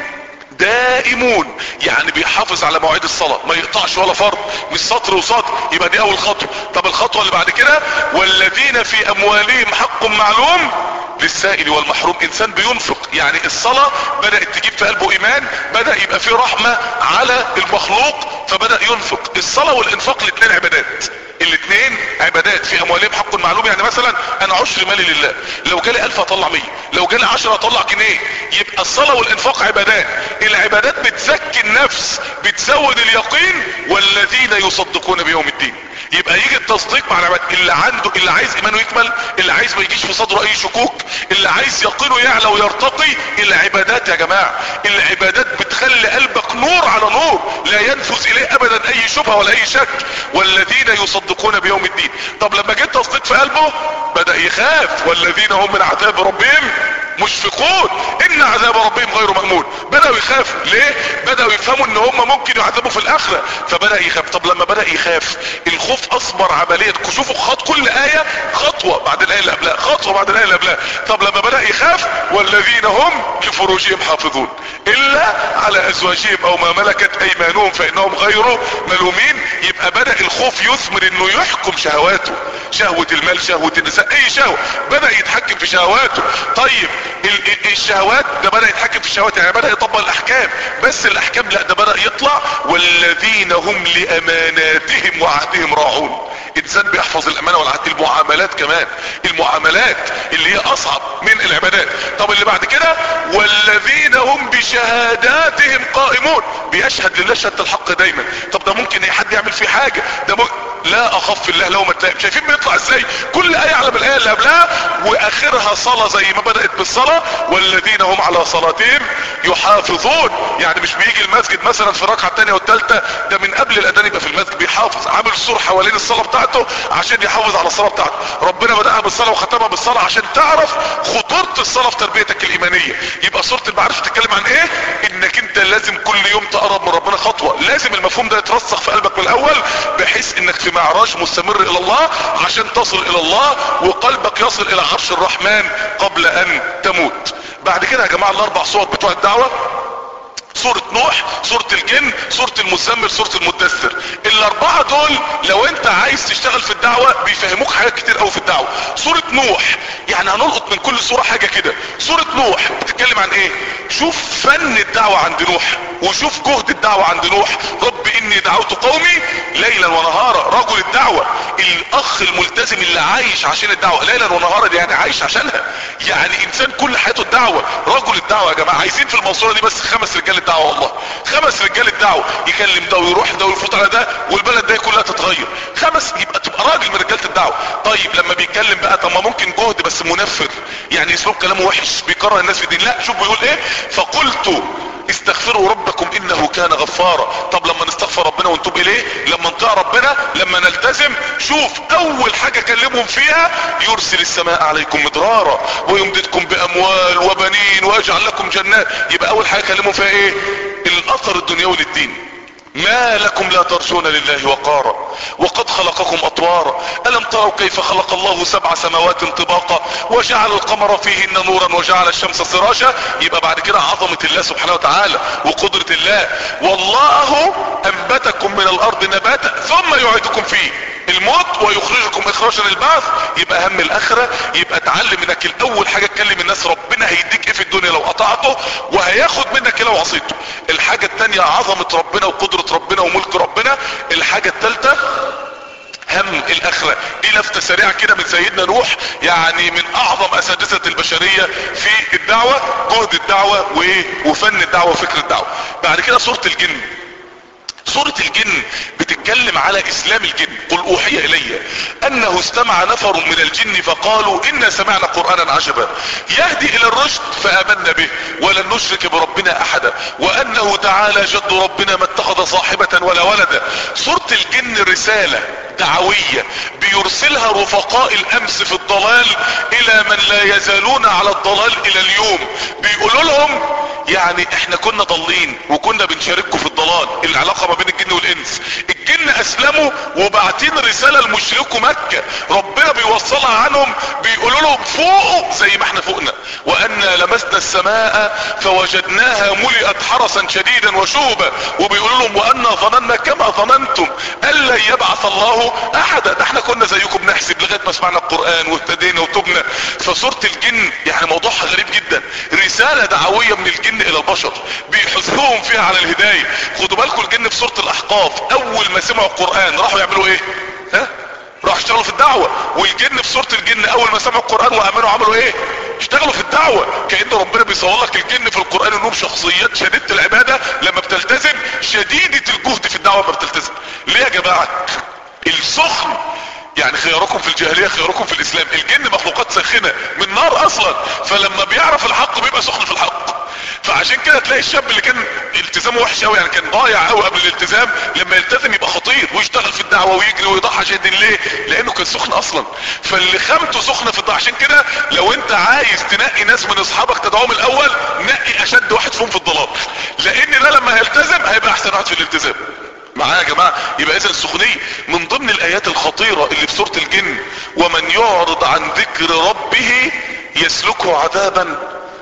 دائمون، يعني بيحافظ على مواعيد الصلاة، ما يقطعش ولا فرض، مش سطر وسطر، يبقى دي اول خطوة. طب الخطوة اللي بعد كده والذين في اموالهم حق معلوم للسائل والمحروم، انسان بينفق، يعني الصلاة بدأت تجيب في قلبه ايمان، بدأ يبقى فيه رحمة على المخلوق فبدأ ينفق. الصلاة والانفاق الاثنين عبادات، الاثنين عبادات. في اموالهم حق معلوم، يعني مثلا انا عشر مالي لله، لو جالي الف اطلع مية، لو جالي عشرة اطلع جنيه. يبقى الصلاة والانفاق عبادات. العبادات بتزكي النفس، بتزود اليقين. والذين يصدقون بيوم الدين، يبقى يجي التصديق مع العباد. اللي عنده، اللي عايز ايمانه يكمل، اللي عايز ما يجيش في صدره اي شكوك، اللي عايز يقينه يعلى ويرتقي. العبادات يا جماعة، العبادات بتخلي قلبك نور على نور، لا ينفذ اليه ابدا اي شبهة ولا اي شك. والذين يصدقون بيوم الدين. طب لما جه التصديق في قلبه بدأ يخاف. والذين هم من عذاب ربهم مشفقون، ان عذاب ربهم غير مأمون. بدأوا يخافوا ليه؟ بدأوا يفهموا ان هم ممكن يعذبوا في الاخرة فبدأ يخاف. طب لما بدأ يخاف، الخوف اصبر عملية. شوفوا خط كل آية خطوة بعد الآية اللي قبلها، خطوة بعد الآية اللي قبلها. طب لما بدأ يخاف والذين هم لفروجهم حافظون الا على ازواجهم او ما ملكت ايمانهم فانهم غير ملومين. يبقى بدأ الخوف يثمر انه يحكم شهواته، شهوة المال، شهوة النساء، اي شهوة بدأ يتحكم في شهواته. طيب الشهوات ده بدأ يتحكم في الشهوات، يعني بدأ يطبق الاحكام، بس الاحكام لا، ده بدأ يطلع والذين هم لاماناتهم وعهدهم راعون. انسان بيحفظ الامانة والعهد. المعاملات كمان، المعاملات اللي هي اصعب من العبادات. طب اللي بعد كده والذين هم بشهاداتهم قائمون، بيشهد لله شهادة الحق دايما. طب ده ممكن اي حد يعمل فيه حاجة، ده ممكن لا اخاف في الله لومة لائم. شايفين بيطلع ازاي؟ كل ايه على الايه اللي قبلها واخرها صلاة زي ما بدأت بالصلاة. والذين هم على صلاتهم يحافظون، يعني مش بيجي المسجد مثلا في الركعة الثانية والثالثة، ده من قبل الاذان يبقى في المسجد بيحافظ، عامل سور حوالين الصلاة بتاعته عشان يحافظ على الصلاة بتاعته. ربنا بدأها بالصلاة وختمها بالصلاة عشان تعرف خطورة الصلاة في تربيتك الايمانية. يبقى سورة المعارف تتكلم عن ايه؟ انك انت لازم كل يوم تقرب من ربنا خطوة. لازم المفهوم ده يترسخ في قلبك من الاول، بحيث انك في معراج مستمر الى الله عشان تصل الى الله وقلبك يصل الى عرش الرحمن قبل ان تموت. بعد كده يا جماعة الاربع صور بتوع الدعوة، سورة نوح، سورة الجن، سورة المزمل، سورة المدثر. الاربعة دول لو انت عايز تشتغل في الدعوة بيفهموك حاجات كتير قوي في الدعوة. سورة نوح يعني هنلقط من كل سورة حاجة كده. سورة نوح بتتكلم عن ايه؟ شوف فن الدعوة عند نوح، وشوف جهد الدعوة عند نوح. رب اني دعوت قومي ليلا ونهارا. رجل الدعوة، الاخ الملتزم اللي عايش عشان الدعوة ليلا ونهارا، دي يعني عايش عشانها، يعني انسان كل حياته الدعوة. رجل الدعوة يا جماعة، عايزين في الموصولة دي بس خمس رجال الدعوة، والله خمس رجال الدعوة، يكلم ده ويروح ده ويفوت على ده والبلد ده كلها تتغير. خمس، يبقى تبقى راجل من رجالة الدعوة. طيب لما بيتكلم بقى، طب ما ممكن جهد بس منفر، يعني اسلوب كلامه وحش بيكره الناس في الدين. لا، شوف بيقول ايه؟ فقلت استغفروا ربكم انه كان غفارا. طب لما نستغفر ربنا ونتوب اليه، لما نطيع ربنا، لما نلتزم، شوف اول حاجة كلمهم فيها يرسل السماء عليكم مدرارا ويمددكم باموال وبنين ويجعل لكم جنات. يبقى اول حاجة كلمهم فيها ايه؟ الاثر الدنيوي للدين. ما لكم لا ترجون لله وقارا وقد خلقكم اطوارا الم تروا كيف خلق الله سبع سماوات طباقا وجعل القمر فيهن نورا وجعل الشمس سراجا. يبقى بعد كده عظمة الله سبحانه وتعالى وقدرة الله. والله انبتكم من الارض نباتا ثم يعيدكم فيه. الموت ويخرجكم اخراجا البعث. يبقى هم الاخرة، يبقى اتعلم انك الاول حاجة تكلم الناس ربنا هيديك ايه في الدنيا لو قطعته، وهياخد منك ايه لو عصيته. الحاجة التانية عظمة ربنا وقدرة ربنا وملك ربنا. الحاجة التالتة هم الاخرة. دي لفتة سريعة كده من سيدنا نوح، يعني من اعظم اساتذة البشرية في الدعوة، جهد الدعوة وفن الدعوة وفكر الدعوة. بعد كده سورة الجن. سورة الجن بتتكلم على اسلام الجن. قل اوحي الي انه استمع نفر من الجن فقالوا انا سمعنا قرآنا عجبا يهدي الى الرشد فامنا به ولن نشرك بربنا احدا وانه تعالى جد ربنا ما اتخذ صاحبة ولا ولدا. سورة الجن رسالة دعوية بيرسلها رفقاء الامس في الضلال الى من لا يزالون على الضلال الى اليوم. بيقولوا لهم يعني احنا كنا ضالين وكنا بنشارككم في الضلال. العلاقة ما بين الجن والانس، الجن اسلموا وبعتين رسالة لمشركوا مكة ربنا بيوصلها عنهم، بيقولوا لهم فوقوا زي ما احنا فوقنا، وأنا لمسنا السماء فوجدناها ملئت حرسا شديدا وشوبا. وبيقولوا لهم وأنا ظننا كما ظننتم أن لن يبعث الله احدا. ده احنا كنا زيكم بنحسب لغاية ما سمعنا القرآن واهتدينا وتبنا. فسورة الجن يعني موضوعها غريب جدا، رسالة دعوية من الجن الى البشر بيحثهم فيها على الهداية. خدوا بالكم الجن في سورة الاحقاف اول ما سمعوا القرآن راحوا يعملوا ايه؟ ها؟ راحوا اشتغلوا في الدعوة. والجن في سورة الجن اول ما سمعوا القرآن وامنوا عملوا ايه؟ اشتغلوا في الدعوة. كأن ربنا بيصور لك الجن في القرآن انهم شخصيات شديدة العبادة لما بتلتزم، شديدة الجهد في الدعوة لما بتلتزم. ليه يا جماعة؟ السخن يعني خياركم في الجاهلية خياركم في الاسلام. الجن مخلوقات ساخنة من نار اصلا، فلما بيعرف الحق بيبقى سخن في الحق. فعشان كده تلاقي الشاب اللي كان التزامه وحش قوي، يعني كان ضايع قوي قبل الالتزام، لما يلتزم يبقى خطير ويشتغل في الدعوة ويجري ويضحى جدا. ليه؟ لانه كان سخن اصلا. فاللي خامته سخنة في الدعوة. عشان كده لو انت عايز تنقي ناس من اصحابك تدعوهم الاول، نقي اشد واحد فيهم في الضلال، لان ده لما هيلتزم هيبقى احسن واحد في الالتزام. معايا يا جماعة؟ يبقى اذا السخنية من ضمن الايات الخطيرة اللي في سورة الجن. ومن يعرض عن ذكر ربه يسلكه عذابا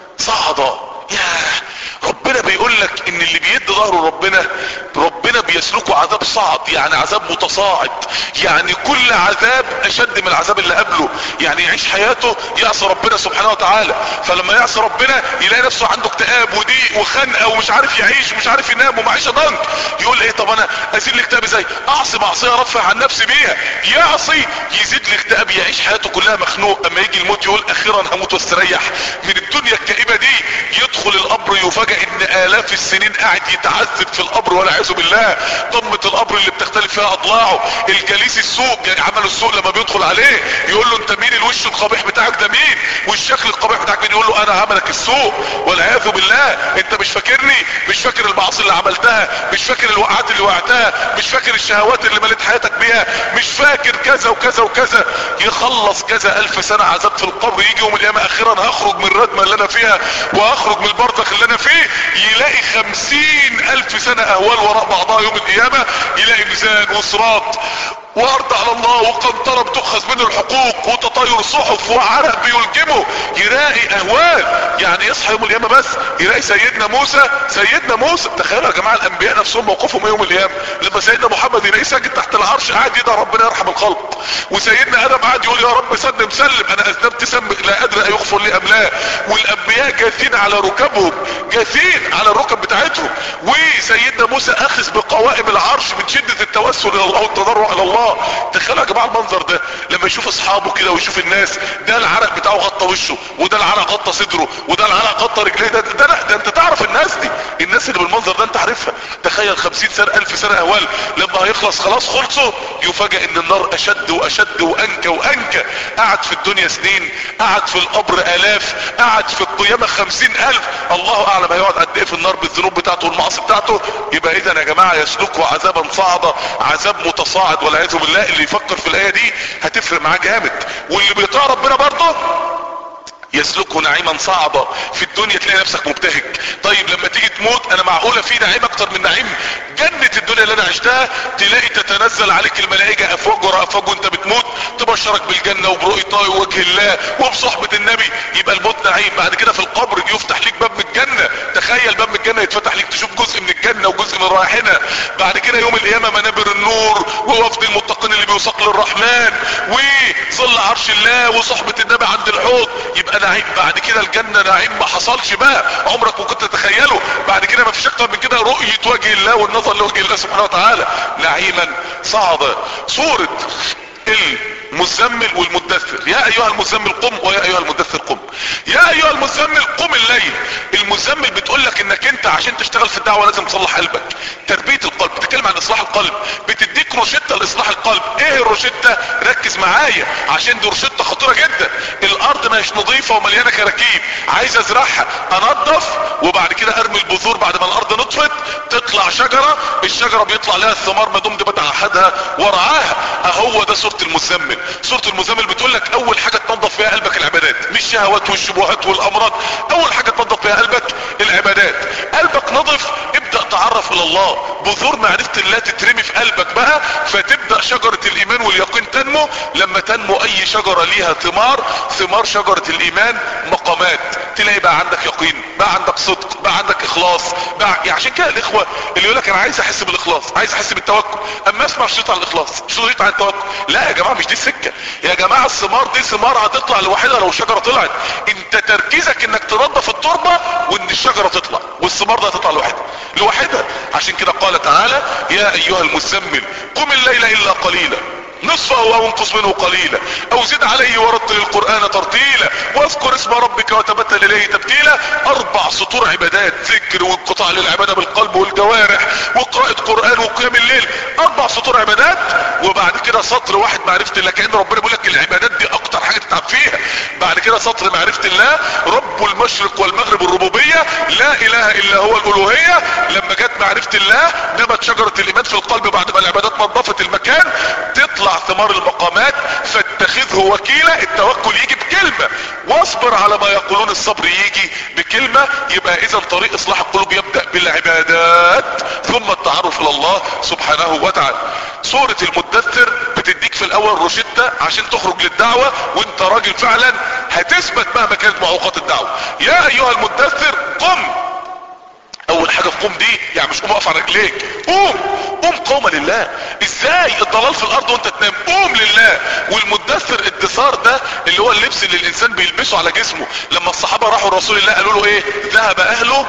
صعدا. ياه، ربنا بيقول لك ان اللي بيد ظهره ربنا ربنا بيسلكه عذاب صعد، يعني عذاب متصاعد، يعني كل عذاب اشد من العذاب اللي قبله. يعني يعيش حياته يعصى ربنا سبحانه وتعالى، فلما يعصى ربنا يلاقي نفسه عنده اكتئاب وضيق وخنقه ومش عارف يعيش ومش عارف ينام ومعيشه ضنك. يقول ايه؟ طب انا ازيد الاكتئاب ازاي؟ اعصي معصيه ارفع عن نفسي بيها. يعصي يزيد الاكتئاب، يعيش حياته كلها مخنوق. اما يجي الموت يقول اخيرا هموت واستريح من الدنيا الكئيبه دي. يدخل القبر يفاجئ ان الاف السنين قاعد يتعذب في القبر والعياذ بالله. ضمة القبر اللي بتختلف فيها اضلاعه. الجليس السوء عمل السوء لما بيدخل عليه يقول له انت مين؟ الوش القبيح بتاعك ده مين؟ والشكل القبيح بتاعك مين؟ يقول له انا عملك السوء والعياذ بالله. انت مش فاكرني؟ مش فاكر المعاصي اللي عملتها؟ مش فاكر الوقعات اللي وقعتها؟ مش فاكر الشهوات اللي مليت حياتك بيها؟ مش فاكر كذا وكذا وكذا؟ يخلص كذا الف سنة عذاب في القبر، يجي يوم القيامة اخيرا هخرج من الردمة اللي انا فيها وهخرج من البرزخ اللي انا فيه. يلاقي خمسين الف سنة اهوال وراء بعضها يوم القيامة. يلاقي ميزان وصراط وارض على الله وقنطرة بتؤخذ منه الحقوق وتطاير صحف وعرق بيلجمه. يلاقي اهوال، يعني يصحى يوم القيامة بس يلاقي سيدنا موسى سيدنا موسى تخيلوا يا جماعة الانبياء نفسهم موقفهم يوم القيامة لما سيدنا محمد يلاقي ساجد تحت العرش قاعد يدعي ربنا يرحم الخلق، وسيدنا ادم قاعد يقول يا رب سلم سلم انا اذنبت ذنب لا ادري ايغفر لي ام لا. والانبياء جاثين على ركبهم، جاثين على الركب بتاعتهم. وسيدنا موسى اخذ بقوائم العرش من شدة التوسل الى الله والتضرع الى الله. تخيلوا يا جماعه المنظر ده لما يشوف اصحابه كده ويشوف الناس، ده العرق بتاعه غطى وشه، وده العرق غطى صدره، وده العرق غطى رجليه. ده, ده, ده, ده انت تعرف الناس دي، الناس اللي بالمنظر ده انت عارفها. تخيل خمسين سنة الف سنة اهوال لما هيخلص خلاص خلصوا يفاجئ ان النار اشد واشد وانكى وانكى. قعد في الدنيا سنين، قعد في القبر الاف، قعد في القيامة خمسين الف. الله اعلم هيقعد قد ايه في النار بالذنوب بتاعته والمعاصي بتاعته. يبقى اذا يا جماعة يسلكوا عذابا صعدا، عذاب متصاعد والعياذ بالله. اللي يفكر في الايه دي هتفرق معاه جامد. واللي بيطاع ربنا برضه يسلكه نعيما صعبا. في الدنيا تلاقي نفسك مبتهج. طيب لما تيجي تموت انا معقولة في نعيم اكتر من نعيم جنة الدنيا اللي انا عشتها؟ تلاقي تتنزل عليك الملائكة افواج ورا افواج وانت بتموت تبشرك بالجنة وبرؤية وجه الله وبصحبة النبي. يبقى الموت نعيم. بعد كده في القبر يفتح ليك باب من الجنة. تخيل باب من الجنة يتفتح ليك تشوف جزء من الجنة وجزء من رايحنا. بعد كده يوم القيامة منابر النور ووفد المتقين اللي بيوثق للرحمن وظل عرش الله وصحبة النبي عند الحوض. يبقى نعيم بعد كده، الجنة نعيم ما حصلش بقى عمرك ما كنت تتخيله. بعد كده ما فيش اكتر من كده، رؤية وجه الله والنظر لوجه الله سبحانه وتعالى نعيما صعدا. سورة المزمل والمدثر. يا ايها المزمل قم ويا ايها المدثر قم. يا ايها المزمل قم الليل. المزمل بتقول لك انك انت عشان تشتغل في الدعوة لازم تصلح قلبك. تربية القلب، بتتكلم عن اصلاح القلب، بتديك روشتة لاصلاح القلب. ايه الروشتة؟ ركز معايا عشان دي روشتة خطيرة جدا. الارض مش نظيفة ومليانة كراكيب، عايز ازرعها انضف وبعد كده ارمي البذور. بعد ما الارض نطفت تطلع شجرة، الشجرة بيطلع لها الثمار ما دمت بتعهدها ورعاها. اهو ده سورة المزمل. سورة المزمل بتقول لك اول حاجة تنظف فيها قلبك العبادات، مش الشهوات والشبهات والامراض. اول حاجة تنظف فيها قلبك العبادات. قلبك نظف، ابدأ تعرف الى الله. بذور معرفة الله تترمي في قلبك بقى، فتبدأ شجرة الايمان واليقين تنمو. لما تنمو اي شجرة ليها ثمار، ثمار شجرة الايمان مقامات. تلاقي بقى عندك يقين، بقى عندك صدق، بقى عندك اخلاص بقى. يعني عشان كده الاخوة اللي يقول لك انا عايز احس بالاخلاص، عايز احس بالتوكل، اما اسمع شريط عن الاخلاص، شريط عن التوكل. لا يا جماعة مش دي السكة يا جماعة. الثمار دي ثمار هتطلع لوحدها لو الشجرة طلعت. انت تركيزك انك تنظف التربة وان الشجرة تطلع، والثمار ده هتطلع لوحدها لوحدها. عشان كده قال تعالى يا ايها المزمل قم الليل الا قليلا نصفه او انقص منه قليلا او زد عليه ورتل القرآن ترتيلا واذكر اسم ربك وتبتل اليه تبتيلا. اربع سطور عبادات، ذكر وانقطاع للعبادة بالقلب والجوارح وقراءة قرآن وقيام الليل. اربع سطور عبادات وبعد كده سطر واحد معرفة الله. كأن ربنا بيقول لك العبادات دي اكتر حاجة تتعب فيها. بعد كده سطر معرفة الله، رب المشرق والمغرب الربوبية، لا اله الا هو الالوهية. لما جت معرفة الله نبت شجرة الايمان في القلب. بعد ما العبادات نظفت المكان تطلع ثمار المقامات، فاتخذه وكيلا. التوكل يجي بكلمة، واصبر على ما يقولون. الصبر يجي بكلمة. يبقى اذا طريق اصلاح القلوب يبدأ بالعبادات ثم التعرف الى الله سبحانه وتعالى. سورة المدثر بتديك في الاول روشتة عشان تخرج للدعوة وانت راجل فعلا هتثبت مهما كانت معوقات الدعوة. يا ايها المدثر قم. اول حاجة في قوم دي يعني مش قوم اقف على رجليك، قوم قوم قوم لله. ازاي؟ الضلال في الارض وانت تنام، قوم لله. والمدثر الدثار ده اللي هو اللبس اللي الانسان بيلبسه على جسمه. لما الصحابة راحوا لرسول الله قالوا له ايه؟ ذهب اهله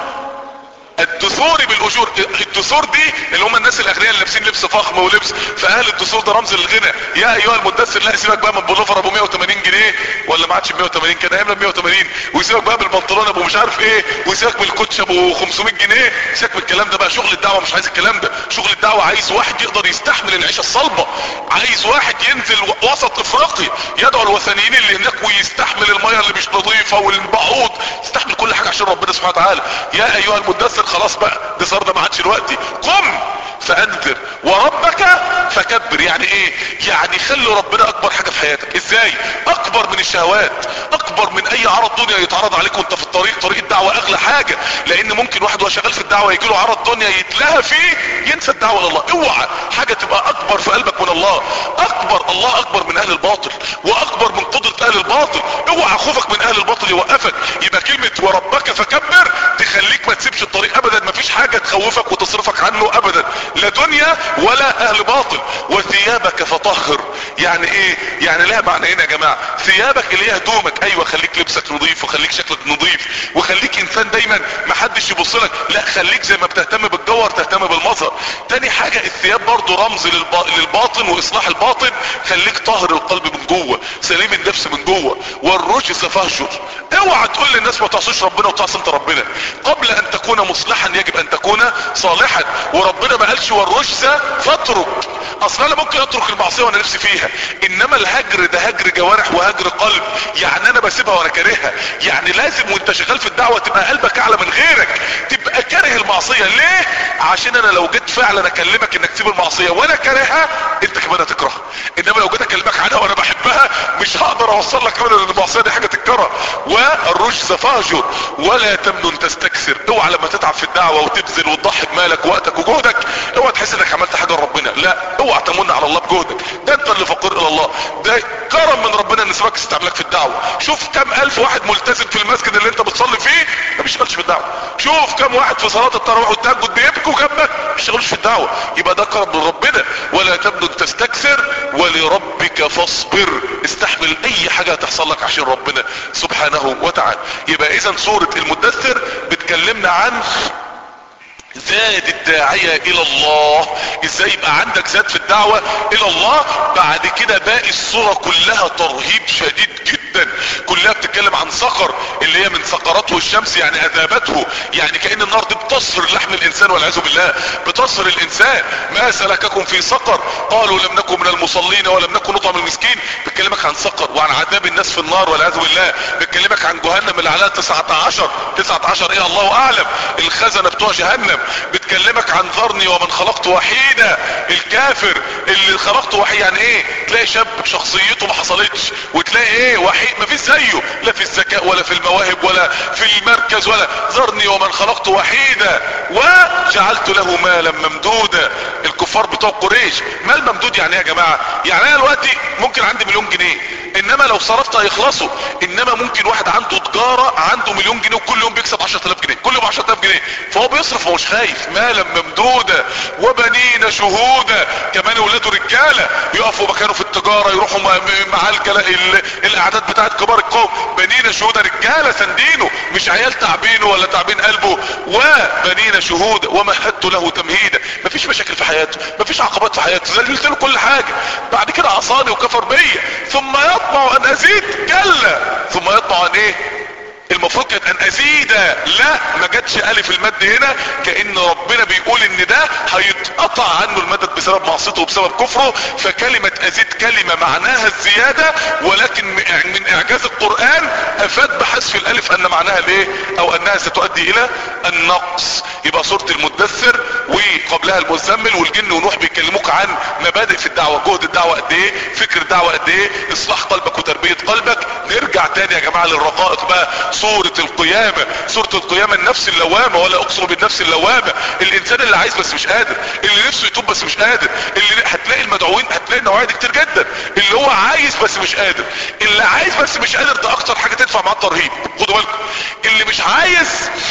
الدثور بالاجور. الدثور دي اللي هم الناس الاغنياء اللي لابسين لبس فخم ولبس، فاهل الدثور ده رمز للغنى. يا ايها المدثر، لا سيبك بقى من بلوفر ابو مية وتمانين جنيه، ولا ما عادش ب مية وتمانين، كان ايامنا ب مية وتمانين. ويسيبك بقى بالبنطلون ابو مش عارف ايه، ويسيبك بالكوتش ابو خمسمية جنيه. سيبك من الكلام ده بقى. شغل الدعوه مش عايز الكلام ده. شغل الدعوه عايز واحد يقدر يستحمل العيشه الصلبه، عايز واحد ينزل وسط افريقيا يدعو الوثنيين اللي هناك ويستحمل الميه اللي مش نظيفه والبعوض، يستحمل كل حاجه عشان ربنا سبحانه وتعالى. يا ايها المدثر خلاص بقى، ده صار ده ما عادش دلوقتي. قم فانذر وربك فكبر. يعني ايه؟ يعني خلي ربنا اكبر حاجة في حياتك. ازاي؟ اكبر من الشهوات، اكبر من اي عرض دنيا يتعرض عليك وانت في الطريق. طريق الدعوة اغلى حاجة، لان ممكن واحد وهو شغال في الدعوة يجي له عرض دنيا يتلهى فيه ينسى الدعوة لله. اوعى حاجة تبقى اكبر في قلبك من الله. اكبر، الله اكبر من اهل الباطل واكبر من قدرة اهل الباطل. اوعى خوفك من اهل الباطل يوقفك. يبقى كلمة وربك فكبر تخليك ما تسيبش الطريق ابدا. مفيش حاجة تخوفك وتصرفك عنه ابدا، لا دنيا ولا اهل باطل. وثيابك فطهر. يعني ايه؟ يعني لها معنيين يا جماعة. ثيابك اللي هي هدومك، ايوه خليك لبسك نظيف وخليك شكلك نظيف وخليك انسان دايما محدش يبص لك، لا خليك زي ما بتهتم بالجوهر تهتم بالمظهر. تاني حاجة الثياب برضو رمز للب... للباطن واصلاح الباطن. خليك طاهر القلب من جوه، سليم النفس من جوه. والرجس فاهجر. اوعى تقول للناس ما تعصيش ربنا وتعصي انت ربنا. قبل ان تكون مصلحا يجب ان تكون صالحا. وربنا ما قالش والرجس فاترك. اصلا انا ممكن اترك المعصية وانا نفسي فيها، انما الهجر ده هجر جوارح وهجر قلب. يعني انا بسيبها وانا كارهها. يعني لازم وانت شغال في الدعوة تبقى قلبك اعلى من غيرك، تبقى كاره المعصية. ليه؟ عشان انا لو جيت فعلا اكلمك انك تسيب المعصية وانا كارهها انت كمان هتكرهها. انما لو جيت اكلمك عنها وانا بحبها مش هقدر اوصل لك ابدا ان المعصية دي حاجة تتكره. والرجس فاهجر ولا تمنن تستكثر. اوعى لما تتعب في الدعوة وتبذل وتضحي بمالك ووقتك وجهدك اوعى تحس انك عملت حاجة لربنا، لا اوعى تمن على الله بجهدك، ده انت اللي فقير الى الله. ده كرم من ربنا ان سبك استعملك في الدعوة. شوف كم الف واحد ملتزم في المسجد اللي انت بتصلي فيه ما بيشتغلش في الدعوة. شوف كم واحد في صلاة التراويح والتهجد بيبكوا جنبك ما بيشتغلش في الدعوة. يبقى ده كرم من ربنا. ولا تبدو تستكثر ولربك فاصبر، استحمل اي حاجة هتحصل لك عشان ربنا سبحانه وتعالى. يبقى اذا سورة المدثر بتكلمنا عن زاد الداعية الى الله، ازاي يبقى عندك زاد في الدعوة الى الله. بعد كده باقي الصورة كلها ترهيب شديد جدا، كلها بتتكلم عن سقر اللي هي من سقراته الشمس، يعني اذابته، يعني كأن النار دي بتصهر لحم الانسان والعياذ بالله، بتصهر الانسان. ما سلككم في سقر قالوا لم نكن من المصلين ولم نكن نطعم المسكين. بتكلمك عن سقر وعن عذاب الناس في النار والعياذ بالله. بتكلمك عن جهنم اللي عليها تسعة عشر تسعة عشر ايه الله اعلم الخزنة بتوع جهنم. بتكلمك عن ذرني ومن خلقت وحيدا، الكافر اللي خلقته وحيد. يعني ايه؟ تلاقي شاب شخصيته ما حصلتش، وتلاقي ايه وحيد ما فيش زيه، لا في الذكاء ولا في المواهب ولا في المركز ولا. ذرني ومن خلقت وحيدا وجعلت له مالا ممدودا. الكفار بتوع قريش مال ممدود يعني ايه يا جماعة؟ يعني انا دلوقتي ممكن عندي مليون جنيه، انما لو صرفت هيخلصوا. انما ممكن واحد عنده تجارة عنده مليون جنيه وكل يوم بيكسب عشرة آلاف جنيه، كل يوم عشرة آلاف جنيه، فهو بيصرف ومش خايف. مالا ممدودا وبنين شهودا. كمان ولاده رجالة يقفوا مكانه في التجارة، يروحوا مع الاعداد بتاعت كبار القوم. بنين شهودا، رجالة سندينه مش عيال تعبينه ولا تعبين قلبه. وبنين شهودا ومهدت له تمهيدا. مفيش مشاكل في حياته، مفيش عقبات في حياته، زللت له كل حاجة. بعد كده عصاني وكفر بيا ثم يطمع ان ازيد. كلا ثم يطمع ان ايه؟ المفروض كانت ان ازيد، لا ما جاتش الف المد هنا، كأن ربنا بيقول ان ده هيتقطع عنه المدد بسبب معصيته وبسبب كفره. فكلمة ازيد كلمة معناها الزيادة، ولكن من اعجاز القرآن افاد بحذف الالف ان معناها الايه او انها ستؤدي الى النقص. يبقى سورة المدثر وقبلها المزمل والجن ونوح بيكلموك عن مبادئ في الدعوة، جهد الدعوة قد ايه، فكر الدعوة قد ايه، اصلاح قلبك وتربية قلبك. نرجع تاني يا جماعة للرقائق بقى. سورة القيامة، سورة القيامة النفس اللوامة، ولا اقسم بالنفس اللوامة. الانسان اللي عايز بس مش قادر، اللي نفسه يتوب بس مش قادر، اللي هتلاقي المدعوين هتلاقي النوعية دي كتير جدا. اللي هو عايز بس مش قادر، اللي عايز بس مش قادر ده اكتر حاجة تدفع معاه الترهيب. خدوا بالكم، اللي مش عايز،